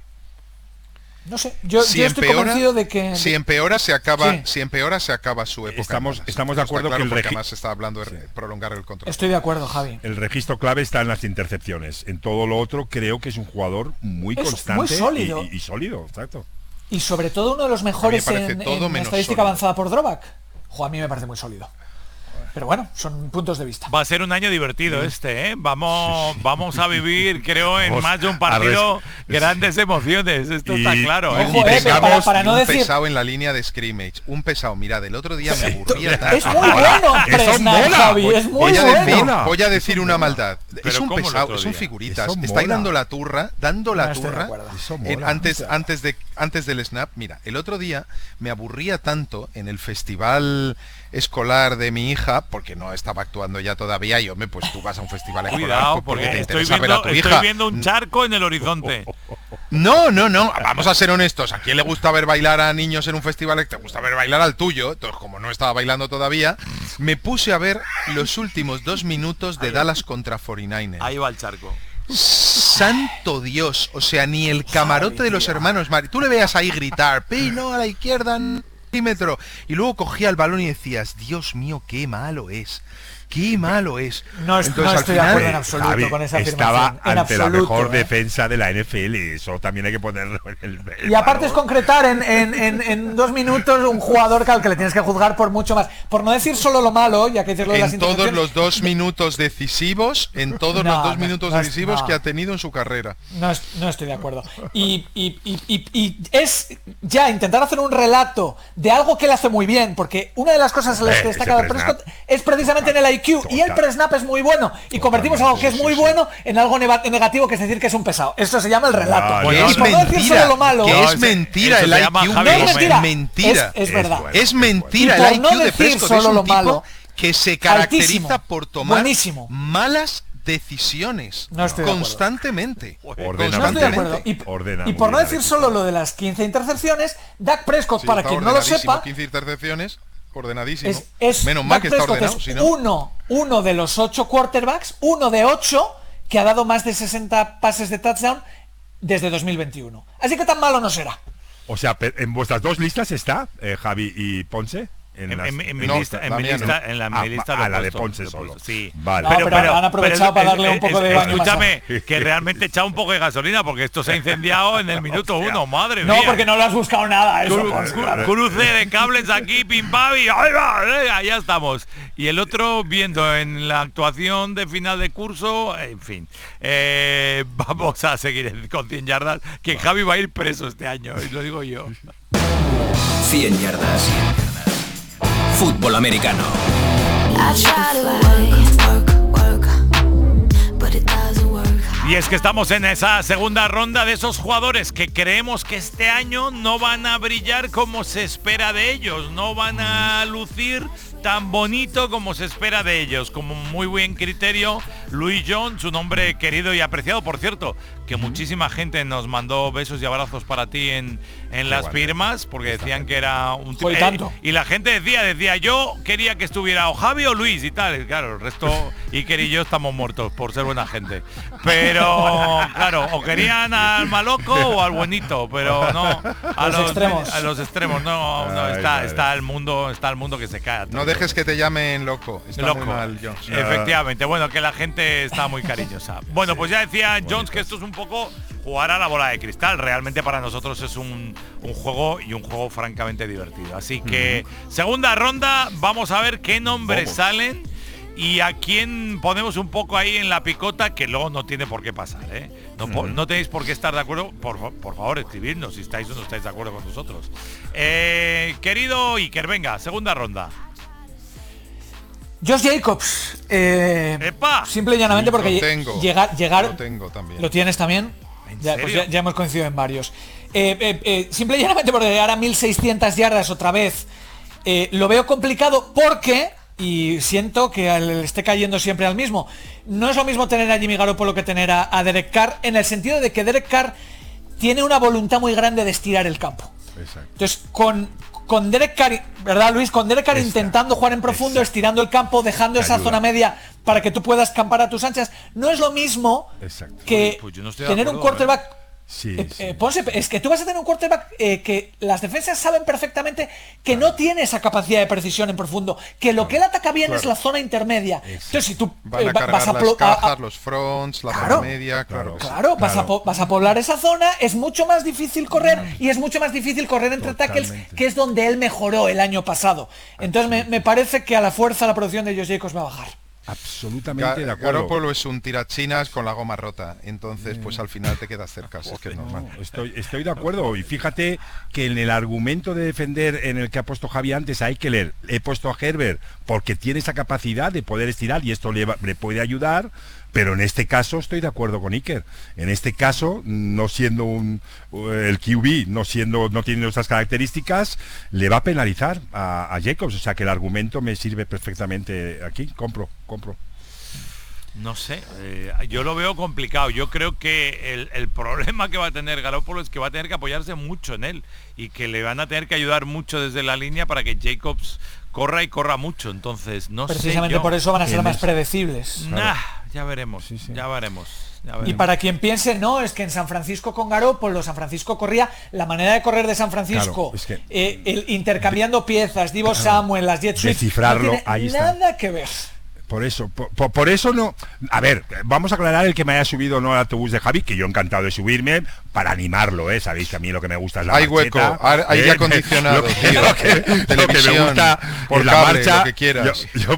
no sé, yo Si estoy empeora, convencido de que... si empeora se acaba, Sí. si empeora se acaba su época. Estamos de Está acuerdo claro, que el porque regi- además se está hablando de prolongar el contrato. Estoy de acuerdo, Javi. El registro clave está en las intercepciones. En todo lo otro creo que es un jugador muy Es constante muy sólido. y sólido, exacto. Y sobre todo uno de los mejores parece en todo menos estadística sólido. avanzada por drawback. A mí me parece muy sólido. Pero bueno, son puntos de vista. Va a ser un año divertido este, ¿eh? Vamos a vivir, creo, en Vamos más de un a partido grandes emociones. Esto está Y- claro, ¿eh? Ojo, Tengamos para no un decir... pesado en la línea de scrimmage. Un pesado. Mirad, el otro día me aburría tanto. Es muy bueno, Presnap, mola. Javi, es muy Voy a bueno. decir una maldad. Pero Es un ¿cómo el pesado, otro es un día? figuritas. Eso Está ahí mola. dando la turra, No estoy de acuerdo. Eso mola. antes del snap. Mira, el otro día me aburría tanto en el festival escolar de mi hija, porque no estaba actuando ya todavía, y hombre, pues tú vas a un festival escolar Cuidado, pues, porque te porque interesa ver a tu estoy hija. viendo un charco en el horizonte. No, vamos a ser honestos. ¿A quién le gusta ver bailar a niños en un festival? Te gusta ver bailar al tuyo. Entonces, como no estaba bailando todavía, me puse a ver los últimos 2 minutos de Dallas contra 49ers. Ahí va el charco. Santo Dios, o sea, ni el camarote de los hermanos Mari. Tú le veas ahí gritar, pino a la izquierda, un centímetro, y luego cogía el balón y decías, Dios mío, qué malo es. Qué malo es. No Entonces, al estoy de final, acuerdo en absoluto Javi, con esa estaba afirmación. En ante la absoluto, mejor ¿eh? defensa de la NFL. Eso también hay que ponerlo en el Y aparte es valor. concretar en 2 minutos un jugador al que le tienes que juzgar por mucho más. Por no decir solo lo malo, ya que dices lo de las en todos intercepciones, los 2 minutos decisivos, No, no es- no. que ha tenido en su carrera. No estoy de acuerdo. Y es ya intentar hacer un relato de algo que él hace muy bien, porque una de las cosas en las que Ese destaca pre-snap. Prescott es precisamente en el IQ, y el Total. pre-snap es muy bueno, y convertimos algo que es muy bueno en algo negativo, que es decir que es un pesado. Eso se llama el relato. Vale. Y Que es por no decir mentira, solo lo malo, que No, es ese- mentira eso el se llama IQ, Javi no es Gómez. mentira, mentira. es verdad. bueno. Es mentira Y por el no IQ de decir Prescott, solo es un lo tipo malo, que se caracteriza altísimo, por tomar buenísimo. malas decisiones No estoy de acuerdo. constantemente. No estoy de acuerdo. Constantemente. Ordena Y muy por no bien, decir Alex. solo lo de las 15 intercepciones, Dak Prescott, Sí, para está quien no lo ordenadísimo, sepa, 15 intercepciones, ordenadísimo. es Menos mal Dak que está Prescott ordenado, es si no. uno de los 8 quarterbacks, uno de 8 que ha dado más de 60 pases de touchdown desde 2021. Así que tan malo no será. O sea, en vuestras dos listas está Javi y Ponce. En mi No, lista, en la mi mía lista, no. en la Ah, mi lista lo he la de puesto, Ponce lo he solo. puesto, sí. Vale. No, pero han aprovechado para darle un poco de baño más Escúchame, que realmente echa un poco de gasolina porque esto se ha incendiado en el minuto 1, madre No, mía. porque no lo has buscado nada. Eso, Cruce de cables aquí, pim pam, y ahí va, allá estamos. Y el otro viendo en la actuación de final de curso, en fin. Vamos a seguir con 100 yardas, que Javi va a ir preso este año, y lo digo yo. 100 yardas. Fútbol americano. I try to work, but it doesn't work. Y es que estamos en esa segunda ronda de esos jugadores que creemos que este año no van a brillar como se espera de ellos, no van a lucir tan bonito como se espera de ellos. Como muy buen criterio Luis Jones, un hombre querido y apreciado, por cierto, que muchísima gente nos mandó besos y abrazos para ti en las firmas, porque decían que era un tipo... y la gente decía, yo quería que estuviera o Javi o Luis y tal. Y claro, el resto, Iker y yo estamos muertos por ser buena gente. Pero, claro, o querían al maloco o al buenito, pero no a los extremos. A los extremos, está el mundo que se cae. No dejes que te llamen loco. Está loco. Muy mal, Jones. Efectivamente, bueno, que la gente está muy cariñosa. Bueno, pues ya decía Jones que esto es un poco jugar a la bola de cristal. Realmente para nosotros es un juego y un juego francamente divertido. Así que segunda ronda, vamos a ver qué nombres salen y a quién ponemos un poco ahí en la picota, que luego no tiene por qué pasar, ¿eh? No tenéis por qué estar de acuerdo. Por favor, escribidnos si estáis o no estáis de acuerdo con nosotros. Querido Iker, venga, segunda ronda. Josh Jacobs. Simple y llanamente porque llegar. Lo tengo también. ¿Lo tienes también? Ya hemos coincidido en varios. Simple y llanamente porque llegar a 1600 yardas otra vez lo veo complicado porque, y siento que le esté cayendo siempre al mismo, no es lo mismo tener a Jimmy Garoppolo que tener a Derek Carr, en el sentido de que Derek Carr tiene una voluntad muy grande de estirar el campo. Exacto. Entonces, con Derek Carr, ¿verdad, Luis? Con Derek Carr intentando jugar en profundo, estirando el campo, dejando esa zona media para que tú puedas campar a tus anchas, no es lo mismo que pues yo no tener un quarterback. Ponce, es que tú vas a tener un quarterback que las defensas saben perfectamente que no tiene esa capacidad de precisión en profundo, que lo que él ataca bien es la zona intermedia. Entonces, si tú van a cargar las cajas, los fronts, la zona media, vas a poblar esa zona, es mucho más difícil correr y es mucho más difícil correr entre tackles, que es donde él mejoró el año pasado. Entonces me parece que a la fuerza la producción de Josh Jacobs va a bajar. Absolutamente de acuerdo. Garoppolo es un tirachinas con la goma rota, entonces pues al final te quedas cerca, es que es normal. Estoy de acuerdo, y fíjate que en el argumento de defender en el que ha puesto Javi antes a Ekeler, he puesto a Herbert porque tiene esa capacidad de poder estirar y esto le puede ayudar, pero en este caso estoy de acuerdo con Iker. En este caso, no siendo el QB, no teniendo esas características, le va a penalizar a Jacobs, o sea que el argumento me sirve perfectamente aquí. Compro. No sé, yo lo veo complicado. Yo creo que el problema que va a tener Garoppolo es que va a tener que apoyarse mucho en él y que le van a tener que ayudar mucho desde la línea para que Jacobs corra mucho. Entonces, no sé. Precisamente por eso van a ser más predecibles. Ya veremos, ya veremos. Y para quien piense, no, es que en San Francisco con Garoppolo, San Francisco corría, la manera de correr de San Francisco, el intercambiando piezas, Divo Samuel, las jet sweeps, descifrarlo, no tiene nada que ver. Por eso no. A ver, vamos a aclarar el que me haya subido no al autobús de Javi, que yo encantado de subirme para animarlo, sabéis que a mí lo que me gusta es la marcheta. Hay hueco, hay aire acondicionado, lo que me gusta por la cable, marcha. Lo que quieras. Yo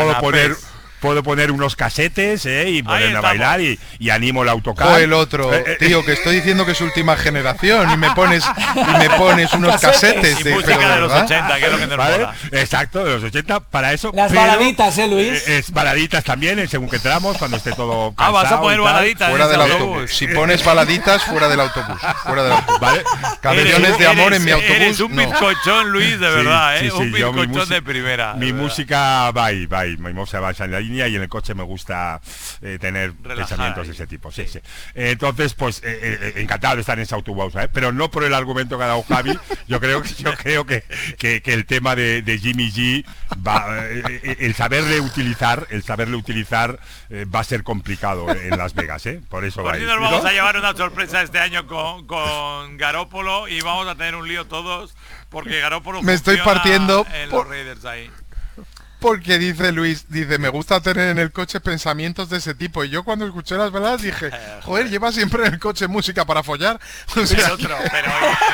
puedo poner unos casetes y ponerme a bailar y animo el autocar. O el otro, tío, que estoy diciendo que es última generación y me pones unos casetes de música de los 80, que es lo que nos mola. Exacto, de los 80, para eso. Las baladitas, Luis. Es baladitas también, según que entramos, cuando esté todo cansado. Vas a poner baladitas fuera del autobús. Si pones baladitas, fuera del autobús. ¿Vale? Camellones de amor en mi autobús. Eres un bizcochón, Luis, de verdad, un bizcochón de primera. Mi música va. Mi música va en la línea y en el coche me gusta tener pensamientos de ese tipo. Sí. Entonces, pues encantado de estar en ese autobús, pero no por el argumento que ha dado Javi. Yo creo que el tema de Jimmy G va, el saberle utilizar va a ser complicado en Las Vegas, por eso va. Nos vamos a llevar una sorpresa este año con Garoppolo y vamos a tener un lío todos porque Garoppolo me estoy partiendo en los Raiders ahí. Porque dice Luis, me gusta tener en el coche pensamientos de ese tipo. Y yo cuando escuché las baladas dije, joder, lleva siempre en el coche música para follar. O sea, es otro, pero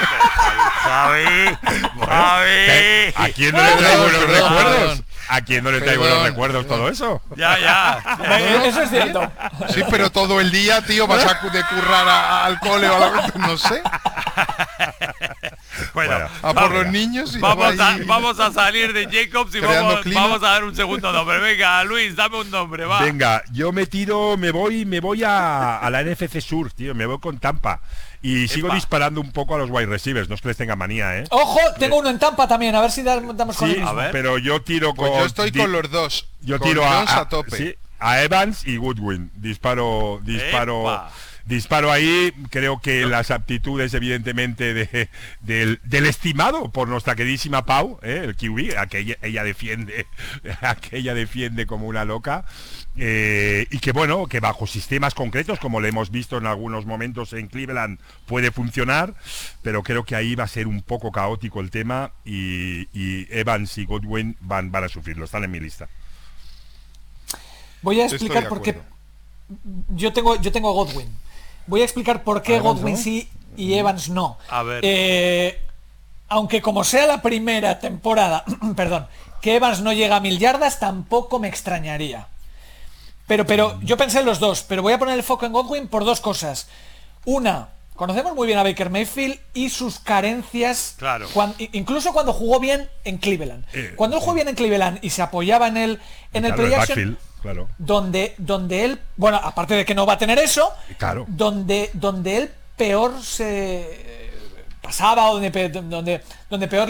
Javi. ¿A quién no le traigo los recuerdos? ¿A quién no le traigo los recuerdos todo eso? Ya. Eso es cierto. Sí, pero todo el día, tío, vas a currar al cole o a la... No sé. Bueno, por los niños y vamos a salir de Jacobs y vamos a dar un segundo nombre. Venga, Luis, dame un nombre, va. Venga, yo me voy a la NFC Sur, tío, me voy con Tampa. Y sigo disparando un poco a los wide receivers, no es que les tenga manía, Ojo, tengo uno en Tampa también, a ver si damos con el mismo. Pero yo tiro con... Pues yo estoy con los dos. Yo tiro a tope. Sí, a Evans y Goodwin. Disparo ahí. Creo que las aptitudes, evidentemente, del estimado por nuestra queridísima Pau, el kiwi, a que ella defiende como una loca, y que bueno, que bajo sistemas concretos, como lo hemos visto en algunos momentos en Cleveland, puede funcionar, pero creo que ahí va a ser un poco caótico el tema, y Evans y Goodwin van a sufrirlo. Están en mi lista. Voy a explicar por qué. Yo tengo a Godwin. Voy a explicar por qué Godwin sí y Evans no. A ver. Aunque como sea la primera temporada, perdón, que Evans no llega a 1000 yardas, tampoco me extrañaría. Pero yo pensé en los dos, pero voy a poner el foco en Godwin por dos cosas. Una, conocemos muy bien a Baker Mayfield y sus carencias, claro. Incluso cuando jugó bien en Cleveland. Cuando él jugó bien en Cleveland y se apoyaba en el play action, claro. donde él, bueno, aparte de que no va a tener eso, claro. donde él peor se pasaba, o donde peor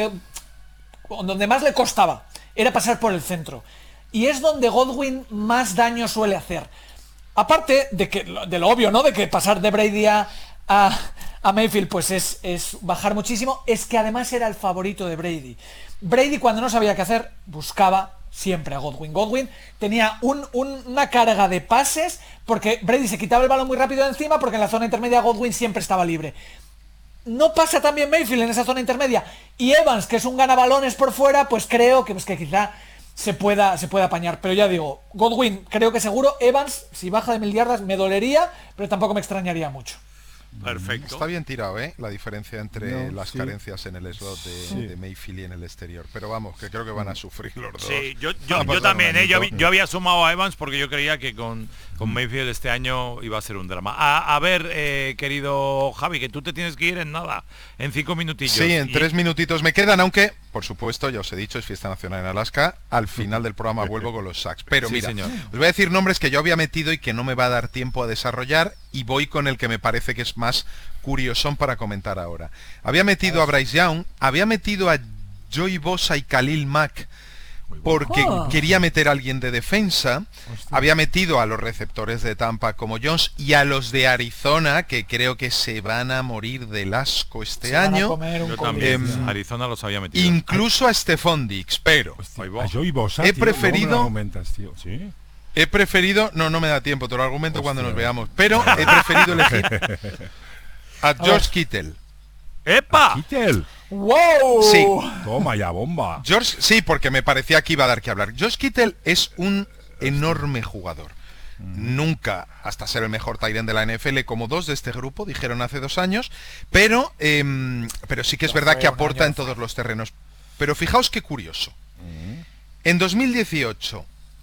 donde más le costaba era pasar por el centro, y es donde Godwin más daño suele hacer, aparte de lo obvio, ¿no? De que pasar de Brady a Mayfield pues es bajar muchísimo. Es que además era el favorito de Brady, cuando no sabía qué hacer, buscaba siempre a Godwin. Godwin tenía una carga de pases, porque Brady se quitaba el balón muy rápido de encima, porque en la zona intermedia Godwin siempre estaba libre. No pasa tan bien Mayfield en esa zona intermedia, y Evans, que es un ganabalones por fuera, pues creo que quizá se pueda apañar. Pero ya digo, Godwin creo que seguro. Evans, si baja de 1000 yardas, me dolería, pero tampoco me extrañaría mucho. Perfecto. Está bien tirado, la diferencia entre las carencias en el slot de Mayfield y en el exterior. Pero vamos, que creo que van a sufrir los dos. Sí, yo también, yo había sumado a Evans porque yo creía que con Mayfield este año iba a ser un drama. A ver, querido Javi, que tú te tienes que ir en nada, en 5 minutillos. Sí, en 3 minutitos me quedan, aunque, por supuesto, ya os he dicho, es fiesta nacional en Alaska. Al final del programa vuelvo con los sacks. Pero mira, señor, os voy a decir nombres que yo había metido y que no me va a dar tiempo a desarrollar, y voy con el que me parece que es más curiosón para comentar ahora. Había metido a Bryce Young, había metido a Joey Bosa y Khalil Mack porque quería meter a alguien de defensa. Había metido a los receptores de Tampa como Jones y a los de Arizona, que creo que se van a morir del asco este año. Yo también, Arizona los había metido. Incluso a Stephon Diggs, pero he preferido... ¿Sí? He preferido, no me da tiempo, te lo argumento cuando nos veamos, pero he preferido elegir a George Kittle. ¡Epa! ¿Kittle? ¡Wow! Sí. Toma ya, bomba. Sí, porque me parecía que iba a dar que hablar. George Kittle es un enorme jugador. Nunca hasta ser el mejor tight end de la NFL, como dos de este grupo dijeron hace 2 años, pero sí que es verdad que aporta en todos los terrenos. Pero fijaos qué curioso. En 2018,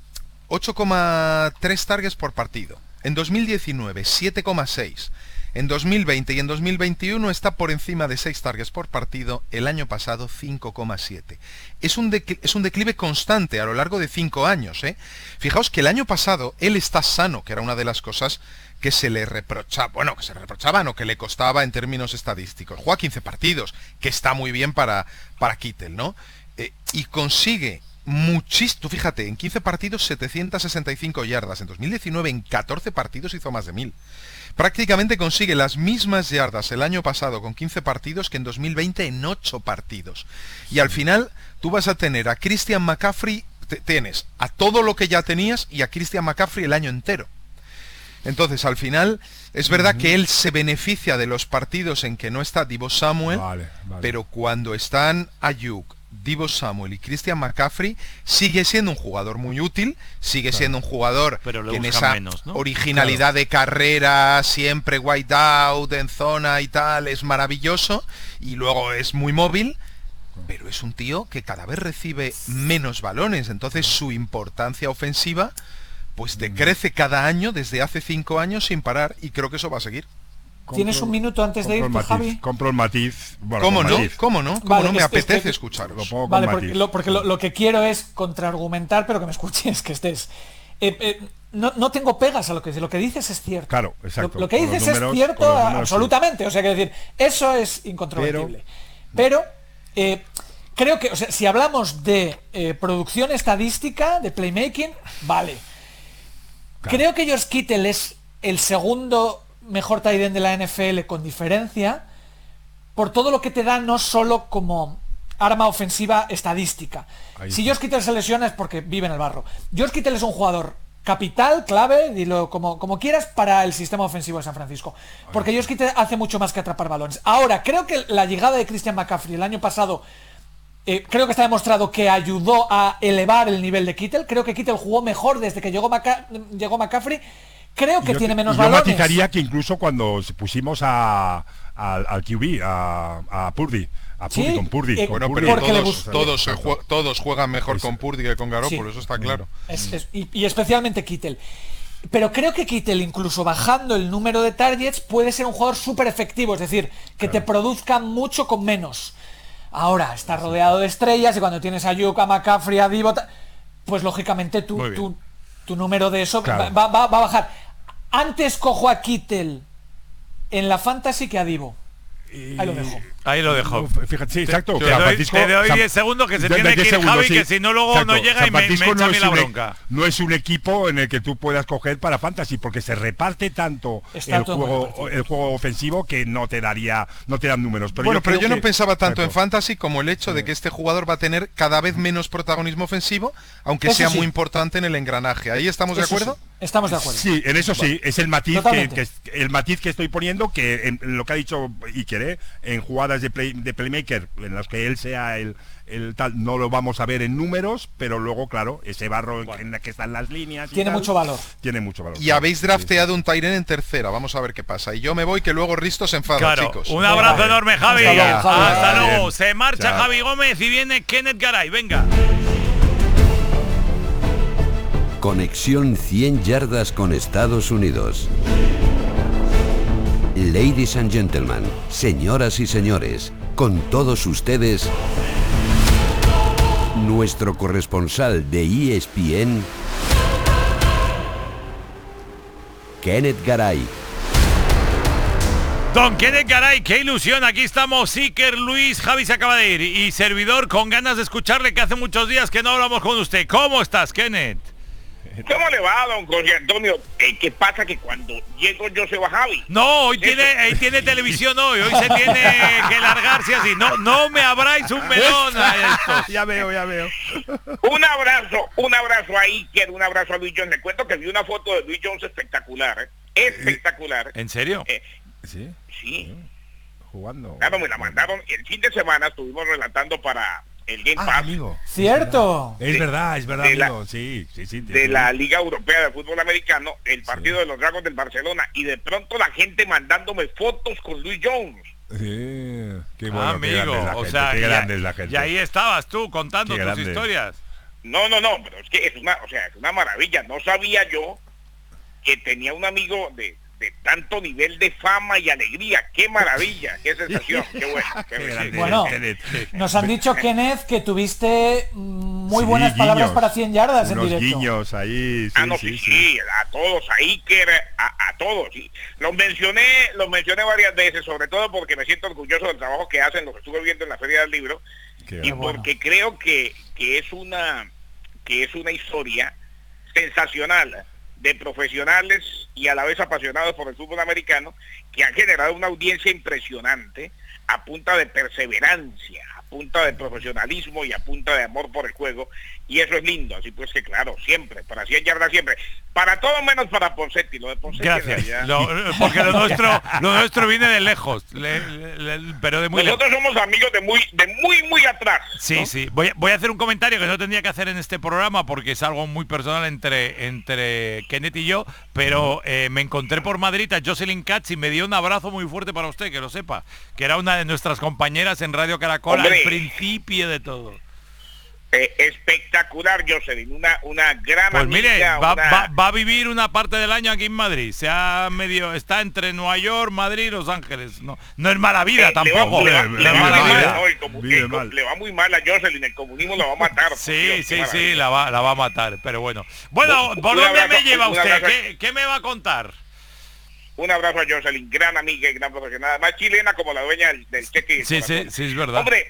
8,3 targets por partido. En 2019, 7,6. En 2020 y en 2021 está por encima de 6 targets por partido. El año pasado 5,7. Es un declive constante a lo largo de 5 años. Fijaos que el año pasado él está sano, que era una de las cosas que se le reprochaban o que le costaba en términos estadísticos. Juega 15 partidos, que está muy bien para Kittle, ¿no? Y consigue muchísimo. Fíjate, en 15 partidos 765 yardas. En 2019 en 14 partidos hizo más de 1000. Prácticamente consigue las mismas yardas el año pasado con 15 partidos que en 2020 en 8 partidos. Y al final tú vas a tener a Christian McCaffrey, tienes a todo lo que ya tenías y a Christian McCaffrey el año entero. Entonces al final es verdad que él se beneficia de los partidos en que no está Deebo Samuel, vale. Pero cuando están Ayuk, Deebo Samuel y Christian McCaffrey, sigue siendo un jugador muy útil, sigue siendo un jugador que en esa menos, ¿no? Originalidad de carrera, siempre wide out, en zona y tal, es maravilloso, y luego es muy móvil, pero es un tío que cada vez recibe menos balones, entonces su importancia ofensiva pues decrece cada año desde hace 5 años sin parar, y creo que eso va a seguir. ¿Tienes un minuto antes de irte, Javi? Compro el matiz. Bueno, ¿Cómo no? Vale, me apetece escucharlo. Vale, porque lo que quiero es contraargumentar, pero que me escuches, que estés. No tengo pegas a lo que dices es cierto. Claro, exacto. Lo que dices es cierto absolutamente. Sí. O sea, que decir, eso es incontrovertible. Pero creo que, o sea, si hablamos de producción estadística, de playmaking, vale. Creo que George Kittle es el segundo mejor tight end de la NFL con diferencia, por todo lo que te da, no solo como arma ofensiva estadística. Si George Kittle se lesiona es porque vive en el barro. George Kittle es un jugador capital, clave, dilo como quieras, para el sistema ofensivo de San Francisco. Porque George Kittle hace mucho más que atrapar balones. Ahora, creo que la llegada de Christian McCaffrey el año pasado, creo que está demostrado que ayudó a elevar el nivel de Kittle. Creo que Kittle jugó mejor desde que llegó McCaffrey. Creo que tiene menos balones. Yo matizaría que incluso cuando pusimos al QB, a Purdy, Sí, con Purdy. Bueno, Purdy. pero todos juegan mejor con Purdy que con Garoppolo, eso está claro. Y especialmente Kittle. Pero creo que Kittle, incluso bajando el número de targets, puede ser un jugador súper efectivo, es decir, que te produzca mucho con menos. Ahora, está rodeado de estrellas y cuando tienes a Ayuk, a McCaffrey, a Divo, pues lógicamente tu número de eso va a bajar. Antes cojo a Kittle en la fantasy que a Divo. Ahí lo dejo. Fíjate, sí, exacto. Te doy 10 segundos que se tiene que ir Javi, que si no luego no llega y me echa a mí la bronca. No es un equipo en el que tú puedas coger para fantasy, porque se reparte tanto el juego ofensivo que no te dan números. Pero yo no pensaba tanto en fantasy como el hecho de que este jugador va a tener cada vez menos protagonismo ofensivo, aunque sea muy importante en el engranaje. ¿Ahí estamos de acuerdo? Sí. Estamos de acuerdo. Sí, en eso sí, es el matiz que estoy poniendo, que en lo que ha dicho Iker, en jugadas de playmaker en las que él sea el tal, no lo vamos a ver en números, pero luego, claro, ese barro en la que están las líneas tiene mucho valor. Y habéis drafteado un tight end en tercera, vamos a ver qué pasa. Y yo me voy, que luego Risto se enfada, chicos. Un abrazo enorme, Javi. Hasta luego. Se marcha Chao. Javi Gómez y viene Kenneth Garay. Venga. Conexión 100 yardas con Estados Unidos. Ladies and gentlemen, señoras y señores, con todos ustedes, nuestro corresponsal de ESPN, Kenneth Garay. Don Kenneth Garay, qué ilusión. Aquí estamos, Iker, Luis, Javi se acaba de ir y servidor con ganas de escucharle, que hace muchos días que no hablamos con usted. ¿Cómo estás, Kenneth? ¿Cómo le va, don Jorge Antonio? ¿Qué pasa? Que cuando llego yo se va Javi. No, hoy tiene televisión hoy se tiene que largarse así. No me abráis un melón a esto. Ya veo. Un abrazo a Iker, un abrazo a Luis Jones. Le cuento que vi una foto de Luis Jones espectacular, espectacular. ¿En serio? Sí. Jugando. Claro, me la mandaron. El fin de semana estuvimos relatando para el Game Pass. Amigo. Cierto. Es verdad, amigo. Sí. De la Liga Europea de Fútbol Americano, el partido de los Dragons del Barcelona, y de pronto la gente mandándome fotos con Luis Jones. Sí, qué bueno, amigo, o sea, qué grande es la gente. Y ahí estabas tú contando tus historias. No, pero es que es una maravilla. No sabía yo que tenía un amigo de tanto nivel de fama y alegría. Qué maravilla, qué sensación, qué bueno. Bueno, nos han dicho, Kenneth, que tuviste muy buenas palabras para 100 yardas en directo. Guiños ahí, sí, a todos, a Iker, a todos. Sí. Los mencioné varias veces, sobre todo porque me siento orgulloso del trabajo que hacen, lo que estuve viendo en la Feria del Libro, porque creo que es una historia sensacional de profesionales y a la vez apasionados por el fútbol americano, que han generado una audiencia impresionante a punta de perseverancia, a punta de profesionalismo y a punta de amor por el juego, y eso es lindo. Así pues que claro, siempre, para 100 yardas siempre, para todo menos para Ponseti. Lo de Ponseti, gracias, porque lo nuestro viene de lejos, pero de muy nosotros lejos. Somos amigos de muy atrás, sí, ¿no? Sí, voy a hacer un comentario que no tendría que hacer en este programa porque es algo muy personal entre Kenneth y yo, pero me encontré por Madrid a Jocelyn Katz y me dio un abrazo muy fuerte para usted, que lo sepa, que era una de nuestras compañeras en Radio Caracol al principio de todo. Espectacular, Jocelyn, una gran pues amiga. Mire, va a vivir una parte del año aquí en Madrid. Está entre Nueva York, Madrid y Los Ángeles. No es mala vida tampoco. Le va muy mal a Jocelyn, el comunismo la va a matar. Sí, la va a matar, pero bueno. Bueno, ¿por dónde me lleva usted? ¿Qué me va a contar? Un abrazo a Jocelyn, gran amiga y gran profesional, además chilena como la dueña del cheque. Sí, es verdad. Hombre,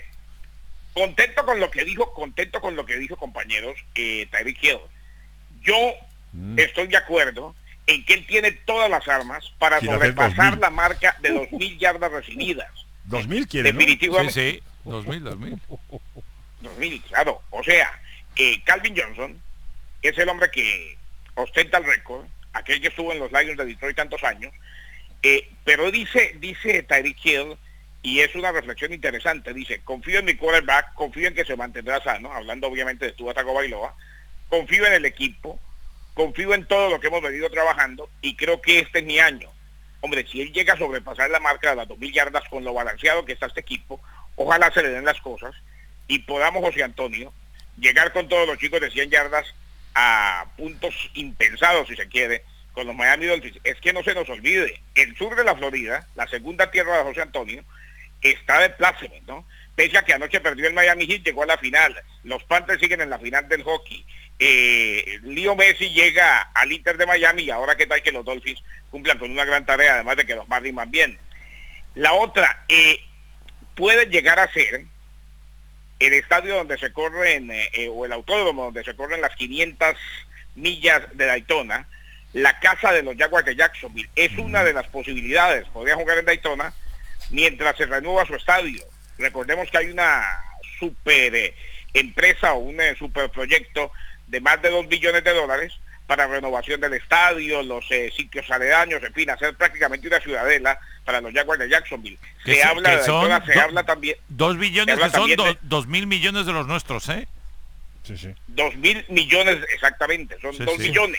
contento con lo que dijo compañeros, Tyreek Hill. Yo estoy de acuerdo en que él tiene todas las armas para sobrepasar la marca de 2.000 yardas recibidas. 2.000 quiere, definitivamente. Sí, 2.000. 2.000, claro. O sea, Calvin Johnson es el hombre que ostenta el récord, aquel que estuvo en los Lions de Detroit tantos años, pero dice Tyreek Hill, y es una reflexión interesante, dice: confío en mi quarterback, confío en que se mantendrá sano, hablando obviamente de Tua Tagovailoa, confío en el equipo, confío en todo lo que hemos venido trabajando, y creo que este es mi año. Hombre, si él llega a sobrepasar la marca de las 2.000 yardas con lo balanceado que está este equipo, ojalá se le den las cosas y podamos, José Antonio, llegar con todos los chicos de 100 yardas a puntos impensados, si se quiere, con los Miami Dolphins. Es que no se nos olvide, el sur de la Florida, la segunda tierra de José Antonio, está de pláceme, ¿no? Pese a que anoche perdió el Miami Heat, llegó a la final. Los Panthers siguen en la final del hockey. Leo Messi llega al Inter de Miami, y ahora qué tal que los Dolphins cumplan con una gran tarea, además de que los Marlins van bien. La otra, puede llegar a ser el estadio donde se corren, o el autódromo donde se corren las 500 millas de Daytona, la casa de los Jaguars de Jacksonville. Es una de las posibilidades. Podría jugar en Daytona mientras se renueva su estadio. Recordemos que hay una super empresa o un super proyecto de más de $2 billones para renovación del estadio, los sitios aledaños, en fin, hacer prácticamente una ciudadela para los Jaguars de Jacksonville. Se habla de Daytona, se habla también... 2 billones que son 2.000 millones de los nuestros, ¿eh? Sí, sí. 2.000 millones, exactamente, son 2 billones.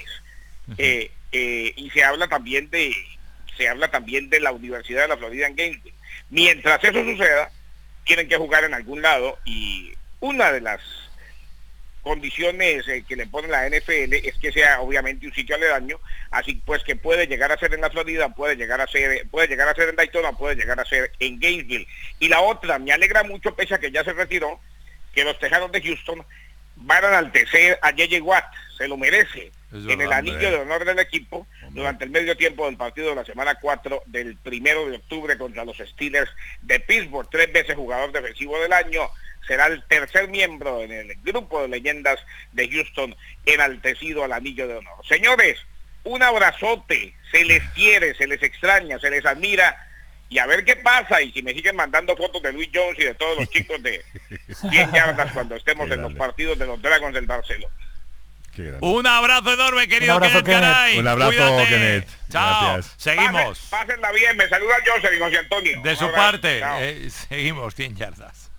Y se habla también de la Universidad de la Florida en Gainesville. Mientras eso suceda, tienen que jugar en algún lado, y una de las condiciones que le pone la NFL es que sea obviamente un sitio aledaño, así pues que puede llegar a ser en la Florida, puede llegar a ser en Daytona, puede llegar a ser en Gainesville. Y la otra, me alegra mucho, pese a que ya se retiró, que los Tejanos de Houston van a enaltecer a J.J. Watt, se lo merece, en el anillo de honor del equipo durante el medio tiempo del partido de la semana 4 del 1 de octubre contra los Steelers de Pittsburgh. 3 veces jugador defensivo del año, será el tercer miembro en el grupo de leyendas de Houston enaltecido al anillo de honor. Señores, un abrazote, se les quiere, se les extraña, se les admira, y a ver qué pasa, y si me siguen mandando fotos de Luis Jones y de todos los chicos de 100 yardas cuando estemos en los partidos de los Dragons del Barcelona. Un abrazo enorme, querido Kenneth Garay. Un abrazo, Cuídate. Kenneth. Chao. Gracias. Seguimos. Pásenla bien, me saluda Joseph y José Antonio. De su parte, seguimos 100 yardas.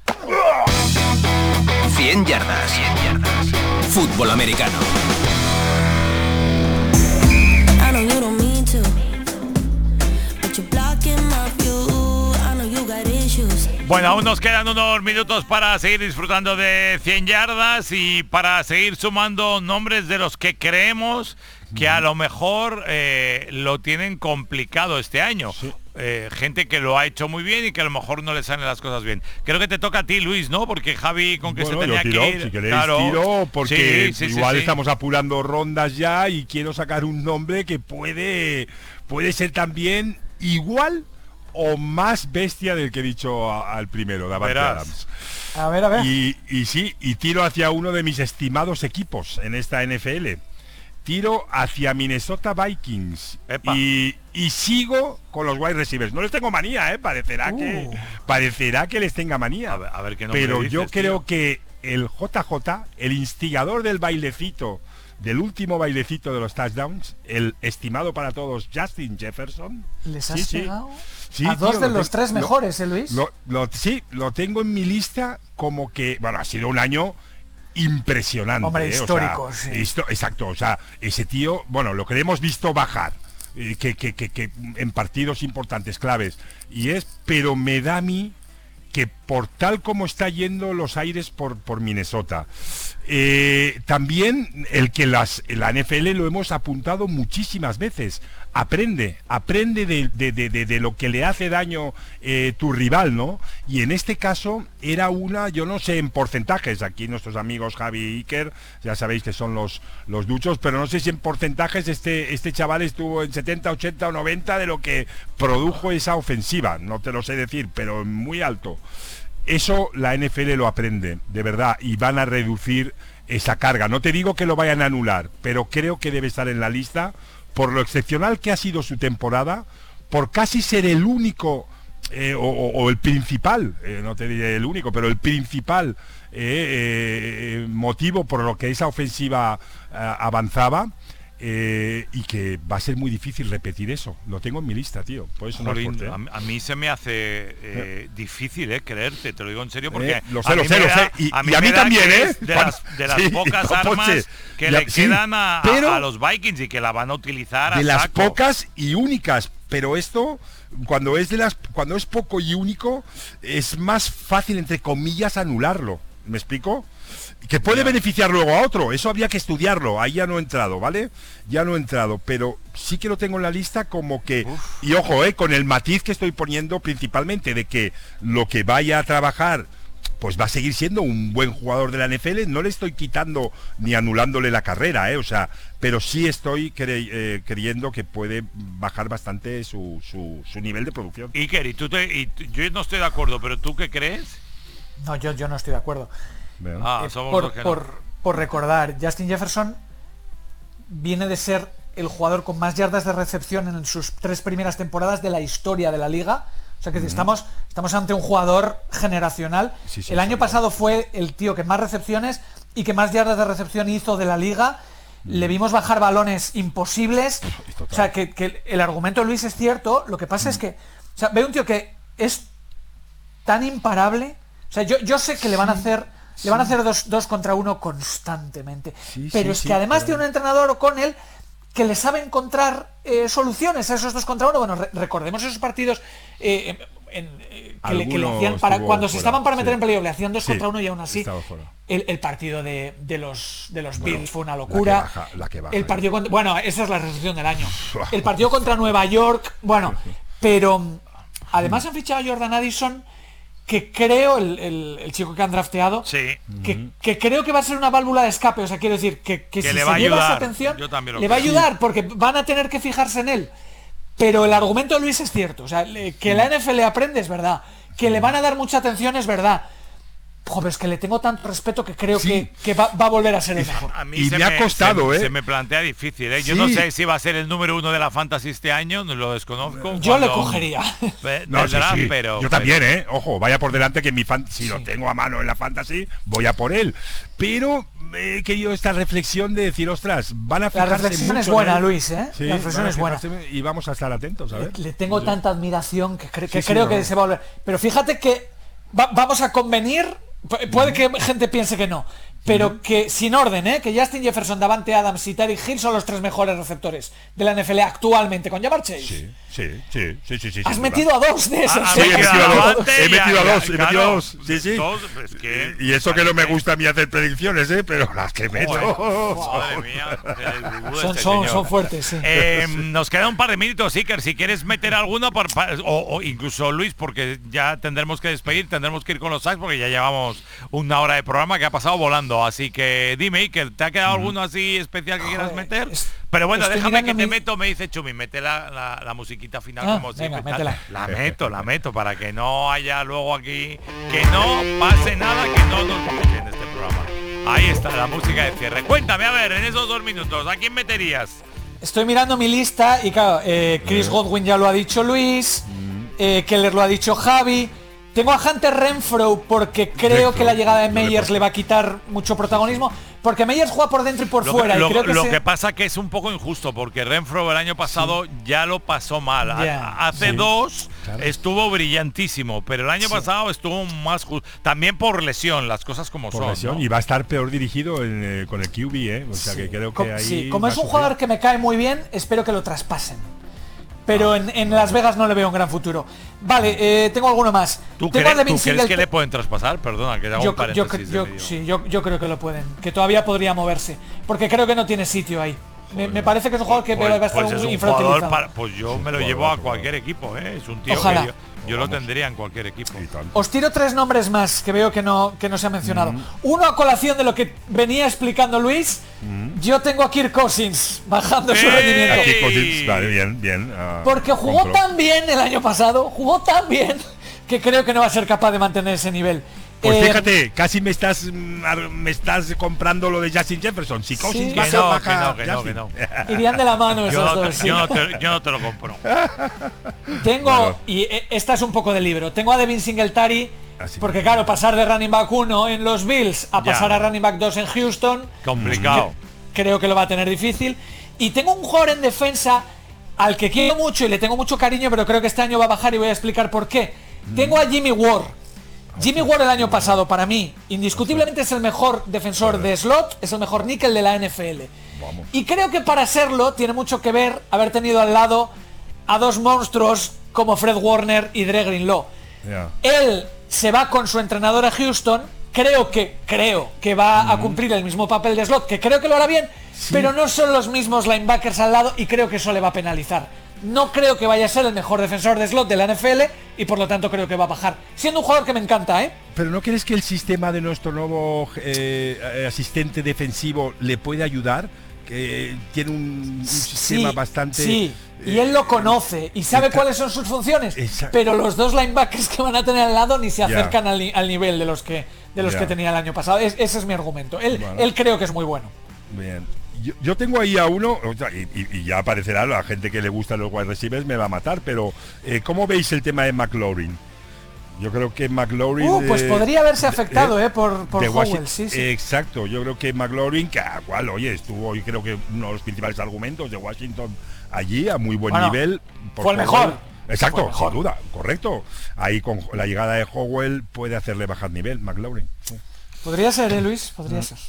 100 yardas. Fútbol americano. I know you don't mean to, but you're blocking my view. I know you got issues. Bueno, aún nos quedan unos minutos para seguir disfrutando de 100 yardas y para seguir sumando nombres de los que creemos que a lo mejor lo tienen complicado este año. Sí. Gente que lo ha hecho muy bien y que a lo mejor no le salen las cosas bien. Creo que te toca a ti, Luis, ¿no? Porque Javi con que se tenía que ir... Si queréis tiro, porque igual estamos apurando rondas ya y quiero sacar un nombre que puede ser también igual o más bestia del que he dicho al primero, Davante Adams. A ver. Y tiro hacia uno de mis estimados equipos en esta NFL. Tiro hacia Minnesota Vikings y sigo con los wide receivers. No les tengo manía, parecerá que les tenga manía. A ver qué pero dices, yo creo que el JJ, el instigador del bailecito, del último bailecito de los touchdowns, el estimado para todos Justin Jefferson. ¿Les has pegado? Sí, a dos de los tres mejores, Luis. Lo tengo en mi lista como que, bueno, ha sido un año impresionante. Hombre, histórico, o sea, exacto, o sea, ese tío, bueno, lo que hemos visto bajar, que en partidos importantes, claves, pero me da a mí que por tal como está yendo los aires por Minnesota, también el que la NFL lo hemos apuntado muchísimas veces, aprende de lo que le hace daño tu rival, ¿no? Y en este caso era yo no sé en porcentajes, aquí nuestros amigos Javi y Iker, ya sabéis que son los duchos, pero no sé si en porcentajes este chaval estuvo en 70, 80 o 90 de lo que produjo esa ofensiva, no te lo sé decir, pero muy alto. eso la NFL lo aprende, de verdad, y van a reducir esa carga. No te digo que lo vayan a anular, pero creo que debe estar en la lista por lo excepcional que ha sido su temporada, por casi ser el único o el principal, no te diré el único, pero el principal motivo por lo que esa ofensiva avanzaba. Y que va a ser muy difícil repetir eso. Lo tengo en mi lista, tío. Por eso Jolín, no es fuerte, a mí se me hace difícil creerte, te lo digo en serio, porque lo sé. Y a mí también, de las sí, pocas armas que le quedan a los Vikings y que la van a utilizar de a las saco. Pocas y únicas, pero esto cuando es poco y único es más fácil, entre comillas, anularlo. ¿Me explico? Que puede beneficiar luego a otro, eso habría que estudiarlo, ahí ya no he entrado, ¿vale? Ya no he entrado, pero sí que lo tengo en la lista como que, y ojo, con el matiz que estoy poniendo principalmente, de que lo que vaya a trabajar, pues va a seguir siendo un buen jugador de la NFL, no le estoy quitando ni anulándole la carrera, o sea, pero sí estoy creyendo que puede bajar bastante su nivel de producción. Iker, yo no estoy de acuerdo, pero ¿tú qué crees? No, yo no estoy de acuerdo. Por recordar, Justin Jefferson viene de ser el jugador con más yardas de recepción en sus 3 primeras temporadas de la historia de la liga. O sea que estamos ante un jugador generacional. El año pasado fue el tío que más recepciones y que más yardas de recepción hizo de la liga. Le vimos bajar balones imposibles. O sea que el argumento de Luis es cierto. Lo que pasa es que veo un tío que es tan imparable. O sea, yo sé que le van a hacer 2 contra 1 constantemente. Pero es que además tiene un entrenador con él que le sabe encontrar soluciones a esos 2 contra 1. Bueno, recordemos esos partidos que le hacían cuando se estaban para meter en peligro, le hacían 2 contra 1 y aún así el partido de los Bills fue una locura. El partido esa es la recepción del año. El partido contra Nueva York, pero además han fichado a Jordan Addison, que creo, el chico que han drafteado, que creo que va a ser una válvula de escape. O sea, quiero decir, que si se lleva esa atención, le va a ayudar, porque van a tener que fijarse en él. Pero el argumento de Luis es cierto. O sea, que la NFL aprende es verdad. Que le van a dar mucha atención es verdad. Joder, es que le tengo tanto respeto que creo que va a volver a ser el mejor. A mí me ha costado, se me plantea difícil, Yo no sé si va a ser el número 1 de la Fantasy este año, no lo desconozco. Yo le cogería. Pero yo también, Ojo, vaya por delante que mi si lo tengo a mano en la Fantasy, voy a por él. Pero he querido esta reflexión de decir, ostras, van a fijarse. La reflexión es buena, Luis, la reflexión es buena. Y vamos a estar atentos, a ver. Le tengo tanta admiración que creo que se va a volver. Pero fíjate que vamos a convenir. Puede que gente piense que no, pero que sin orden, que Justin Jefferson, Davante Adams y Tyreek Hill son los 3 mejores receptores de la NFL actualmente con Ja'Marr Chase. Sí. Has metido a 2 de esos. He metido a dos. Sí. Y eso que no me gusta a mí hacer predicciones, pero las que meto. Madre mía. Son fuertes, sí. Nos queda un par de minutos, Iker, si quieres meter alguno o incluso Luis, porque ya tendremos que despedir, tendremos que ir con los sacks porque ya llevamos una hora de programa que ha pasado volando. Así que dime, Iker, ¿te ha quedado alguno así especial que quieras meter? Pero bueno, déjame que te meto, me dice Chumi, mete la musiquita final como siempre. La meto para que no haya luego aquí, que no pase nada, que no nos pase en este programa. Ahí está la música de cierre. Cuéntame, a ver, en esos 2 minutos, ¿a quién meterías? Estoy mirando mi lista y claro, Chris Godwin ya lo ha dicho Luis, Keller lo ha dicho Javi. Tengo a Hunter Renfrow porque creo que la llegada de Meyers le va a quitar mucho protagonismo, porque Meyers juega por dentro y por fuera. Lo que pasa que es un poco injusto, porque Renfrow el año pasado ya lo pasó mal. Hace 2 estuvo brillantísimo, pero el año pasado estuvo más justo. También por lesión, las cosas como son. Lesión, y va a estar peor dirigido con el QB, o sea que creo que ahí. Como es un jugador que me cae muy bien, espero que lo traspasen. Pero en Las Vegas no le veo un gran futuro. Vale, tengo alguno más. ¿Tú crees que le pueden traspasar? Perdona, que hago un paréntesis. Yo creo que lo pueden. Que todavía podría moverse. Porque creo que no tiene sitio ahí. Me parece que es un jugador que va a estar infrautilizado. Pues yo me lo llevo a cualquier equipo, Es un tío que yo lo tendría en cualquier equipo. Os tiro 3 nombres más que veo que no se ha mencionado. Uno a colación de lo que venía explicando Luis. Yo tengo a Kirk Cousins bajando su rendimiento. Kirk Cousins, vale, bien. Porque jugó tan bien el año pasado, jugó tan bien que creo que no va a ser capaz de mantener ese nivel. Pues fíjate, casi me estás comprando lo de Justin Jefferson. Si Cousins baja, que no. Irían de la mano esos dos. Yo no te lo compro. Tengo, y esta es un poco de libro, tengo a Devin Singletary, porque claro, pasar de running back 1 en los Bills a pasar a running back 2 en Houston, complicado. Creo que lo va a tener difícil. Y tengo un jugador en defensa al que quiero mucho y le tengo mucho cariño, pero creo que este año va a bajar y voy a explicar por qué. Tengo a Jimmy Ward. Jimmy Ward el año pasado, para mí, indiscutiblemente es el mejor defensor de slot, es el mejor níquel de la NFL. Y creo que para serlo tiene mucho que ver haber tenido al lado a dos monstruos como Fred Warner y Dre Greenlaw. Él se va con su entrenador a Houston, creo que va a cumplir el mismo papel de slot, que creo que lo hará bien, pero no son los mismos linebackers al lado y creo que eso le va a penalizar. No creo que vaya a ser el mejor defensor de slot de la NFL y por lo tanto creo que va a bajar. Siendo un jugador que me encanta, ¿eh? Pero ¿no crees que el sistema de nuestro nuevo asistente defensivo le puede ayudar? Que tiene un sistema bastante... Sí, y él lo conoce y sabe cuáles son sus funciones. Pero los dos linebackers que van a tener al lado ni se acercan al nivel de los que tenía el año pasado. Ese es mi argumento. Él creo que es muy bueno. Bien. Yo tengo ahí a uno, y ya aparecerá la gente que le gustan los wide receivers, me va a matar, pero ¿cómo veis el tema de McLaurin? Yo creo que McLaurin... pues podría haberse afectado por Howell, sí. Exacto, yo creo que McLaurin, que estuvo, y creo que uno de los principales argumentos de Washington allí, a muy buen nivel. Fue el mejor. Exacto, sin duda, correcto. Ahí con la llegada de Howell puede hacerle bajar nivel, McLaurin. Sí. Podría ser, Luis, podría ser.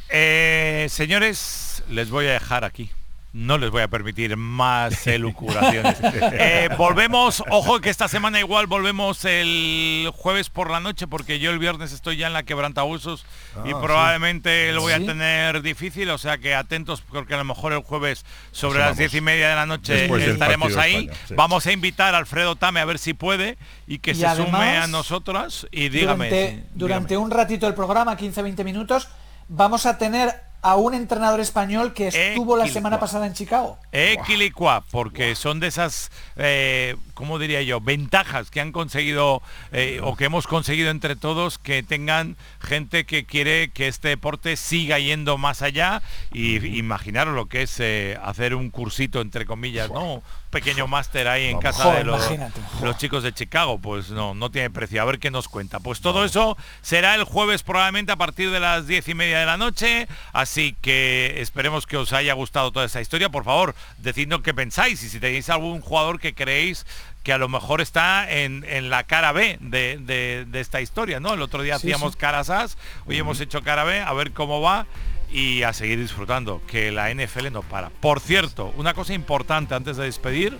Señores, les voy a dejar aquí. No les voy a permitir más elucubraciones. Volvemos, ojo que esta semana igual volvemos el jueves por la noche, porque yo el viernes estoy ya en la Quebrantahuesos y probablemente lo voy a tener difícil, o sea que atentos, porque a lo mejor el jueves sobre las 10:30 de la noche estaremos ahí. Vamos a invitar a Alfredo Tame a ver si puede y que se sume a nosotras y dígame. Durante un ratito del programa, 15-20 minutos, vamos a tener a un entrenador español que estuvo la semana pasada en Chicago. Equilicua, porque son de esas, ¿cómo diría yo? Ventajas que han conseguido o que hemos conseguido entre todos, que tengan gente que quiere que este deporte siga yendo más allá y imaginaros lo que es hacer un cursito, entre comillas, ¿no? Pequeño máster ahí en casa de los chicos de Chicago, pues no tiene precio. A ver qué nos cuenta. Pues todo eso será el jueves probablemente a partir de las 10:30 de la noche, así que esperemos que os haya gustado toda esa historia. Por favor, decidnos qué pensáis y si tenéis algún jugador que creéis que a lo mejor está en la cara B de esta historia, ¿no? El otro día hacíamos caras A, hoy hemos hecho cara B, a ver cómo va. Y a seguir disfrutando, que la NFL no para. Por cierto, una cosa importante antes de despedir,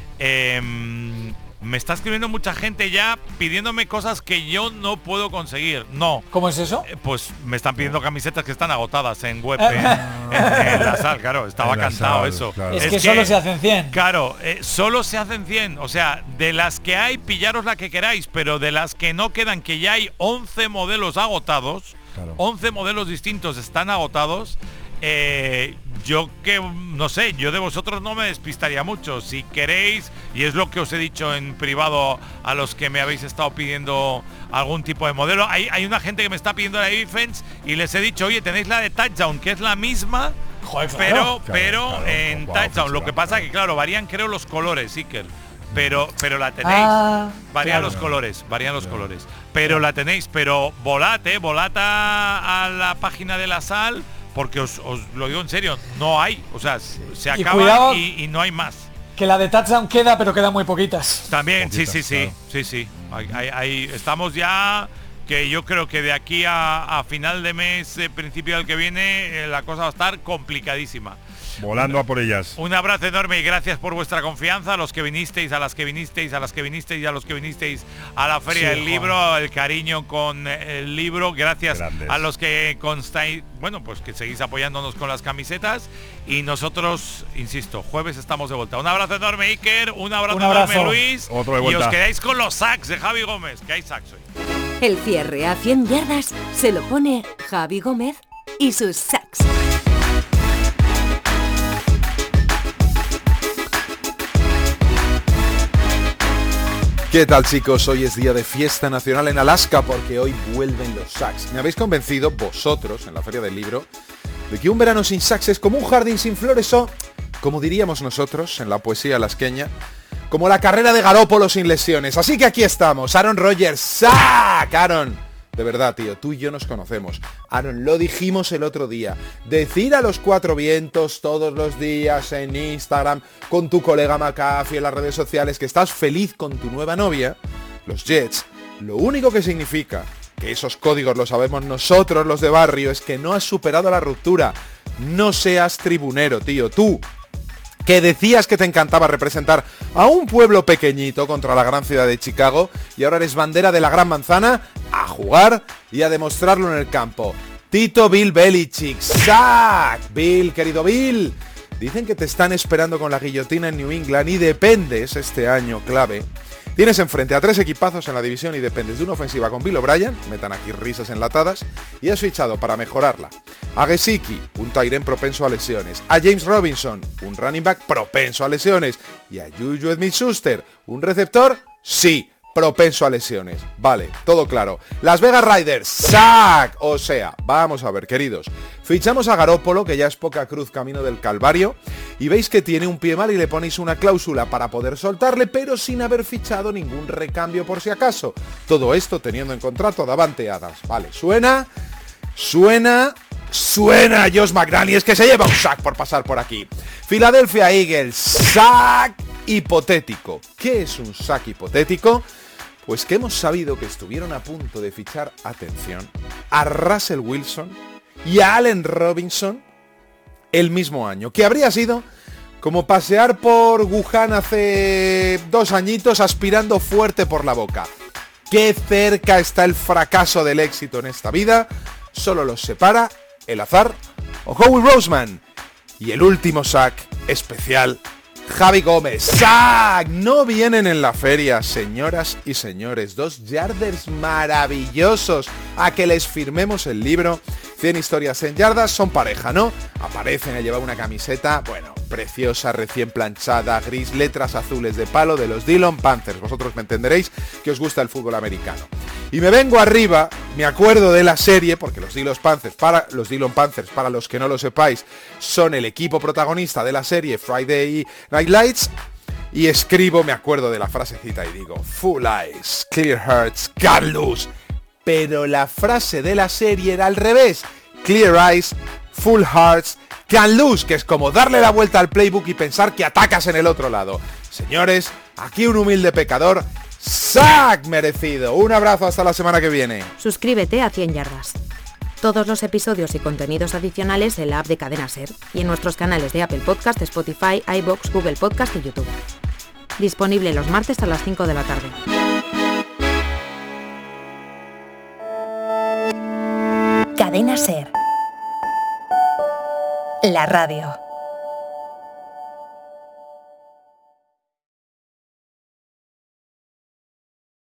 me está escribiendo mucha gente ya pidiéndome cosas que yo no puedo conseguir. No. ¿Cómo es eso? Pues me están pidiendo camisetas que están agotadas en web, en la sal, claro, estaba cantado eso. Claro. Es que solo se hacen 100. Claro, solo se hacen 100, o sea, de las que hay, pillaros la que queráis, pero de las que no quedan, que ya hay 11 modelos agotados, 11 modelos distintos están agotados. Yo que no sé, yo de vosotros no me despistaría mucho. Si queréis, y es lo que os he dicho en privado a los que me habéis estado pidiendo algún tipo de modelo, hay una gente que me está pidiendo la Defense y les he dicho, oye, tenéis la de Touchdown, que es la misma. Joder, pero en Touchdown. Lo que pasa que claro, varían creo los colores, Iker. Pero la tenéis. Varían los colores. Pero la tenéis. Pero volad a la página de la sal, porque os lo digo en serio, no hay. O sea, se acaba y no hay más. Que la de Touchdown queda, pero quedan muy poquitas. También, sí. Ahí estamos ya, que yo creo que de aquí a final de mes, principio del que viene, la cosa va a estar complicadísima. Volando a por ellas. Un abrazo enorme y gracias por vuestra confianza, a los que vinisteis, a las que vinisteis, a las que vinisteis y a los que vinisteis a la Feria del Libro, el cariño con el libro, gracias a los que constáis, bueno, pues que seguís apoyándonos con las camisetas y nosotros, insisto, jueves estamos de vuelta. Un abrazo enorme, Iker, un abrazo enorme, Luis, otro de vuelta. Y os quedáis con los sacks de Javi Gómez, que hay sacks hoy. El cierre a 100 yardas se lo pone Javi Gómez y sus sacks. ¿Qué tal, chicos? Hoy es día de fiesta nacional en Alaska porque hoy vuelven los Sacks. Me habéis convencido, vosotros, en la Feria del Libro, de que un verano sin Sacks es como un jardín sin flores o, como diríamos nosotros en la poesía alasqueña, como la carrera de Garoppolo sin lesiones. Así que aquí estamos, Aaron Rodgers, Sack. Aaron, de verdad, tío, tú y yo nos conocemos. Aaron, lo dijimos el otro día. Decir a los cuatro vientos todos los días en Instagram, con tu colega McAfee en las redes sociales, que estás feliz con tu nueva novia, los Jets, lo único que significa, que esos códigos lo sabemos nosotros los de barrio, es que no has superado la ruptura. No seas tribunero, tío. Tú, que decías que te encantaba representar a un pueblo pequeñito contra la gran ciudad de Chicago y ahora eres bandera de la gran manzana, a jugar y a demostrarlo en el campo. Tito Bill Belichick, Sack. Bill, querido Bill, dicen que te están esperando con la guillotina en New England y dependes este año clave. Tienes enfrente a 3 equipazos en la división y dependes de una ofensiva con Bill O'Brien, metan aquí risas enlatadas, y has fichado para mejorarla a Gesicki, un tight end propenso a lesiones, a James Robinson, un running back propenso a lesiones, y a Juju Smith-Schuster, un receptor, sí, propenso a lesiones. Vale, todo claro. Las Vegas Raiders, Sack. O sea, vamos a ver, queridos. Fichamos a Garoppolo, que ya es poca cruz camino del Calvario, y veis que tiene un pie mal y le ponéis una cláusula para poder soltarle, pero sin haber fichado ningún recambio por si acaso. Todo esto teniendo en contrato a Davante Adams. Vale, suena Josh McDaniels, que se lleva un sack por pasar por aquí. Philadelphia Eagles, sack hipotético. ¿Qué es un sack hipotético? Pues que hemos sabido que estuvieron a punto de fichar, atención, a Russell Wilson y a Allen Robinson el mismo año, que habría sido como pasear por Wuhan hace 2 añitos aspirando fuerte por la boca. Qué cerca está el fracaso del éxito en esta vida, solo los separa el azar o Howie Roseman. Y el último sack especial, Javi Gómez, ¡sack! No vienen en la feria, señoras y señores, 2 yarders maravillosos a que les firmemos el libro. 100 historias en yardas, son pareja, ¿no? Aparecen a llevar una camiseta, bueno, preciosa, recién planchada, gris, letras azules de palo de los Dillon Panthers. Vosotros me entenderéis que os gusta el fútbol americano. Y me vengo arriba, me acuerdo de la serie, porque los Dillon Panthers, para los que no lo sepáis, son el equipo protagonista de la serie Friday Night Lights, y escribo, me acuerdo de la frasecita y digo, full eyes, clear hearts, can't lose. Pero la frase de la serie era al revés, clear eyes, full hearts, can't lose, que es como darle la vuelta al playbook y pensar que atacas en el otro lado. Señores, aquí un humilde pecador, sack merecido. Un abrazo, hasta la semana que viene. Suscríbete a 100 yardas. Todos los episodios y contenidos adicionales en la app de Cadena Ser y en nuestros canales de Apple Podcast, Spotify, iVoox, Google Podcast y YouTube. Disponible los martes a las 5 de la tarde. Cadena Ser. La radio.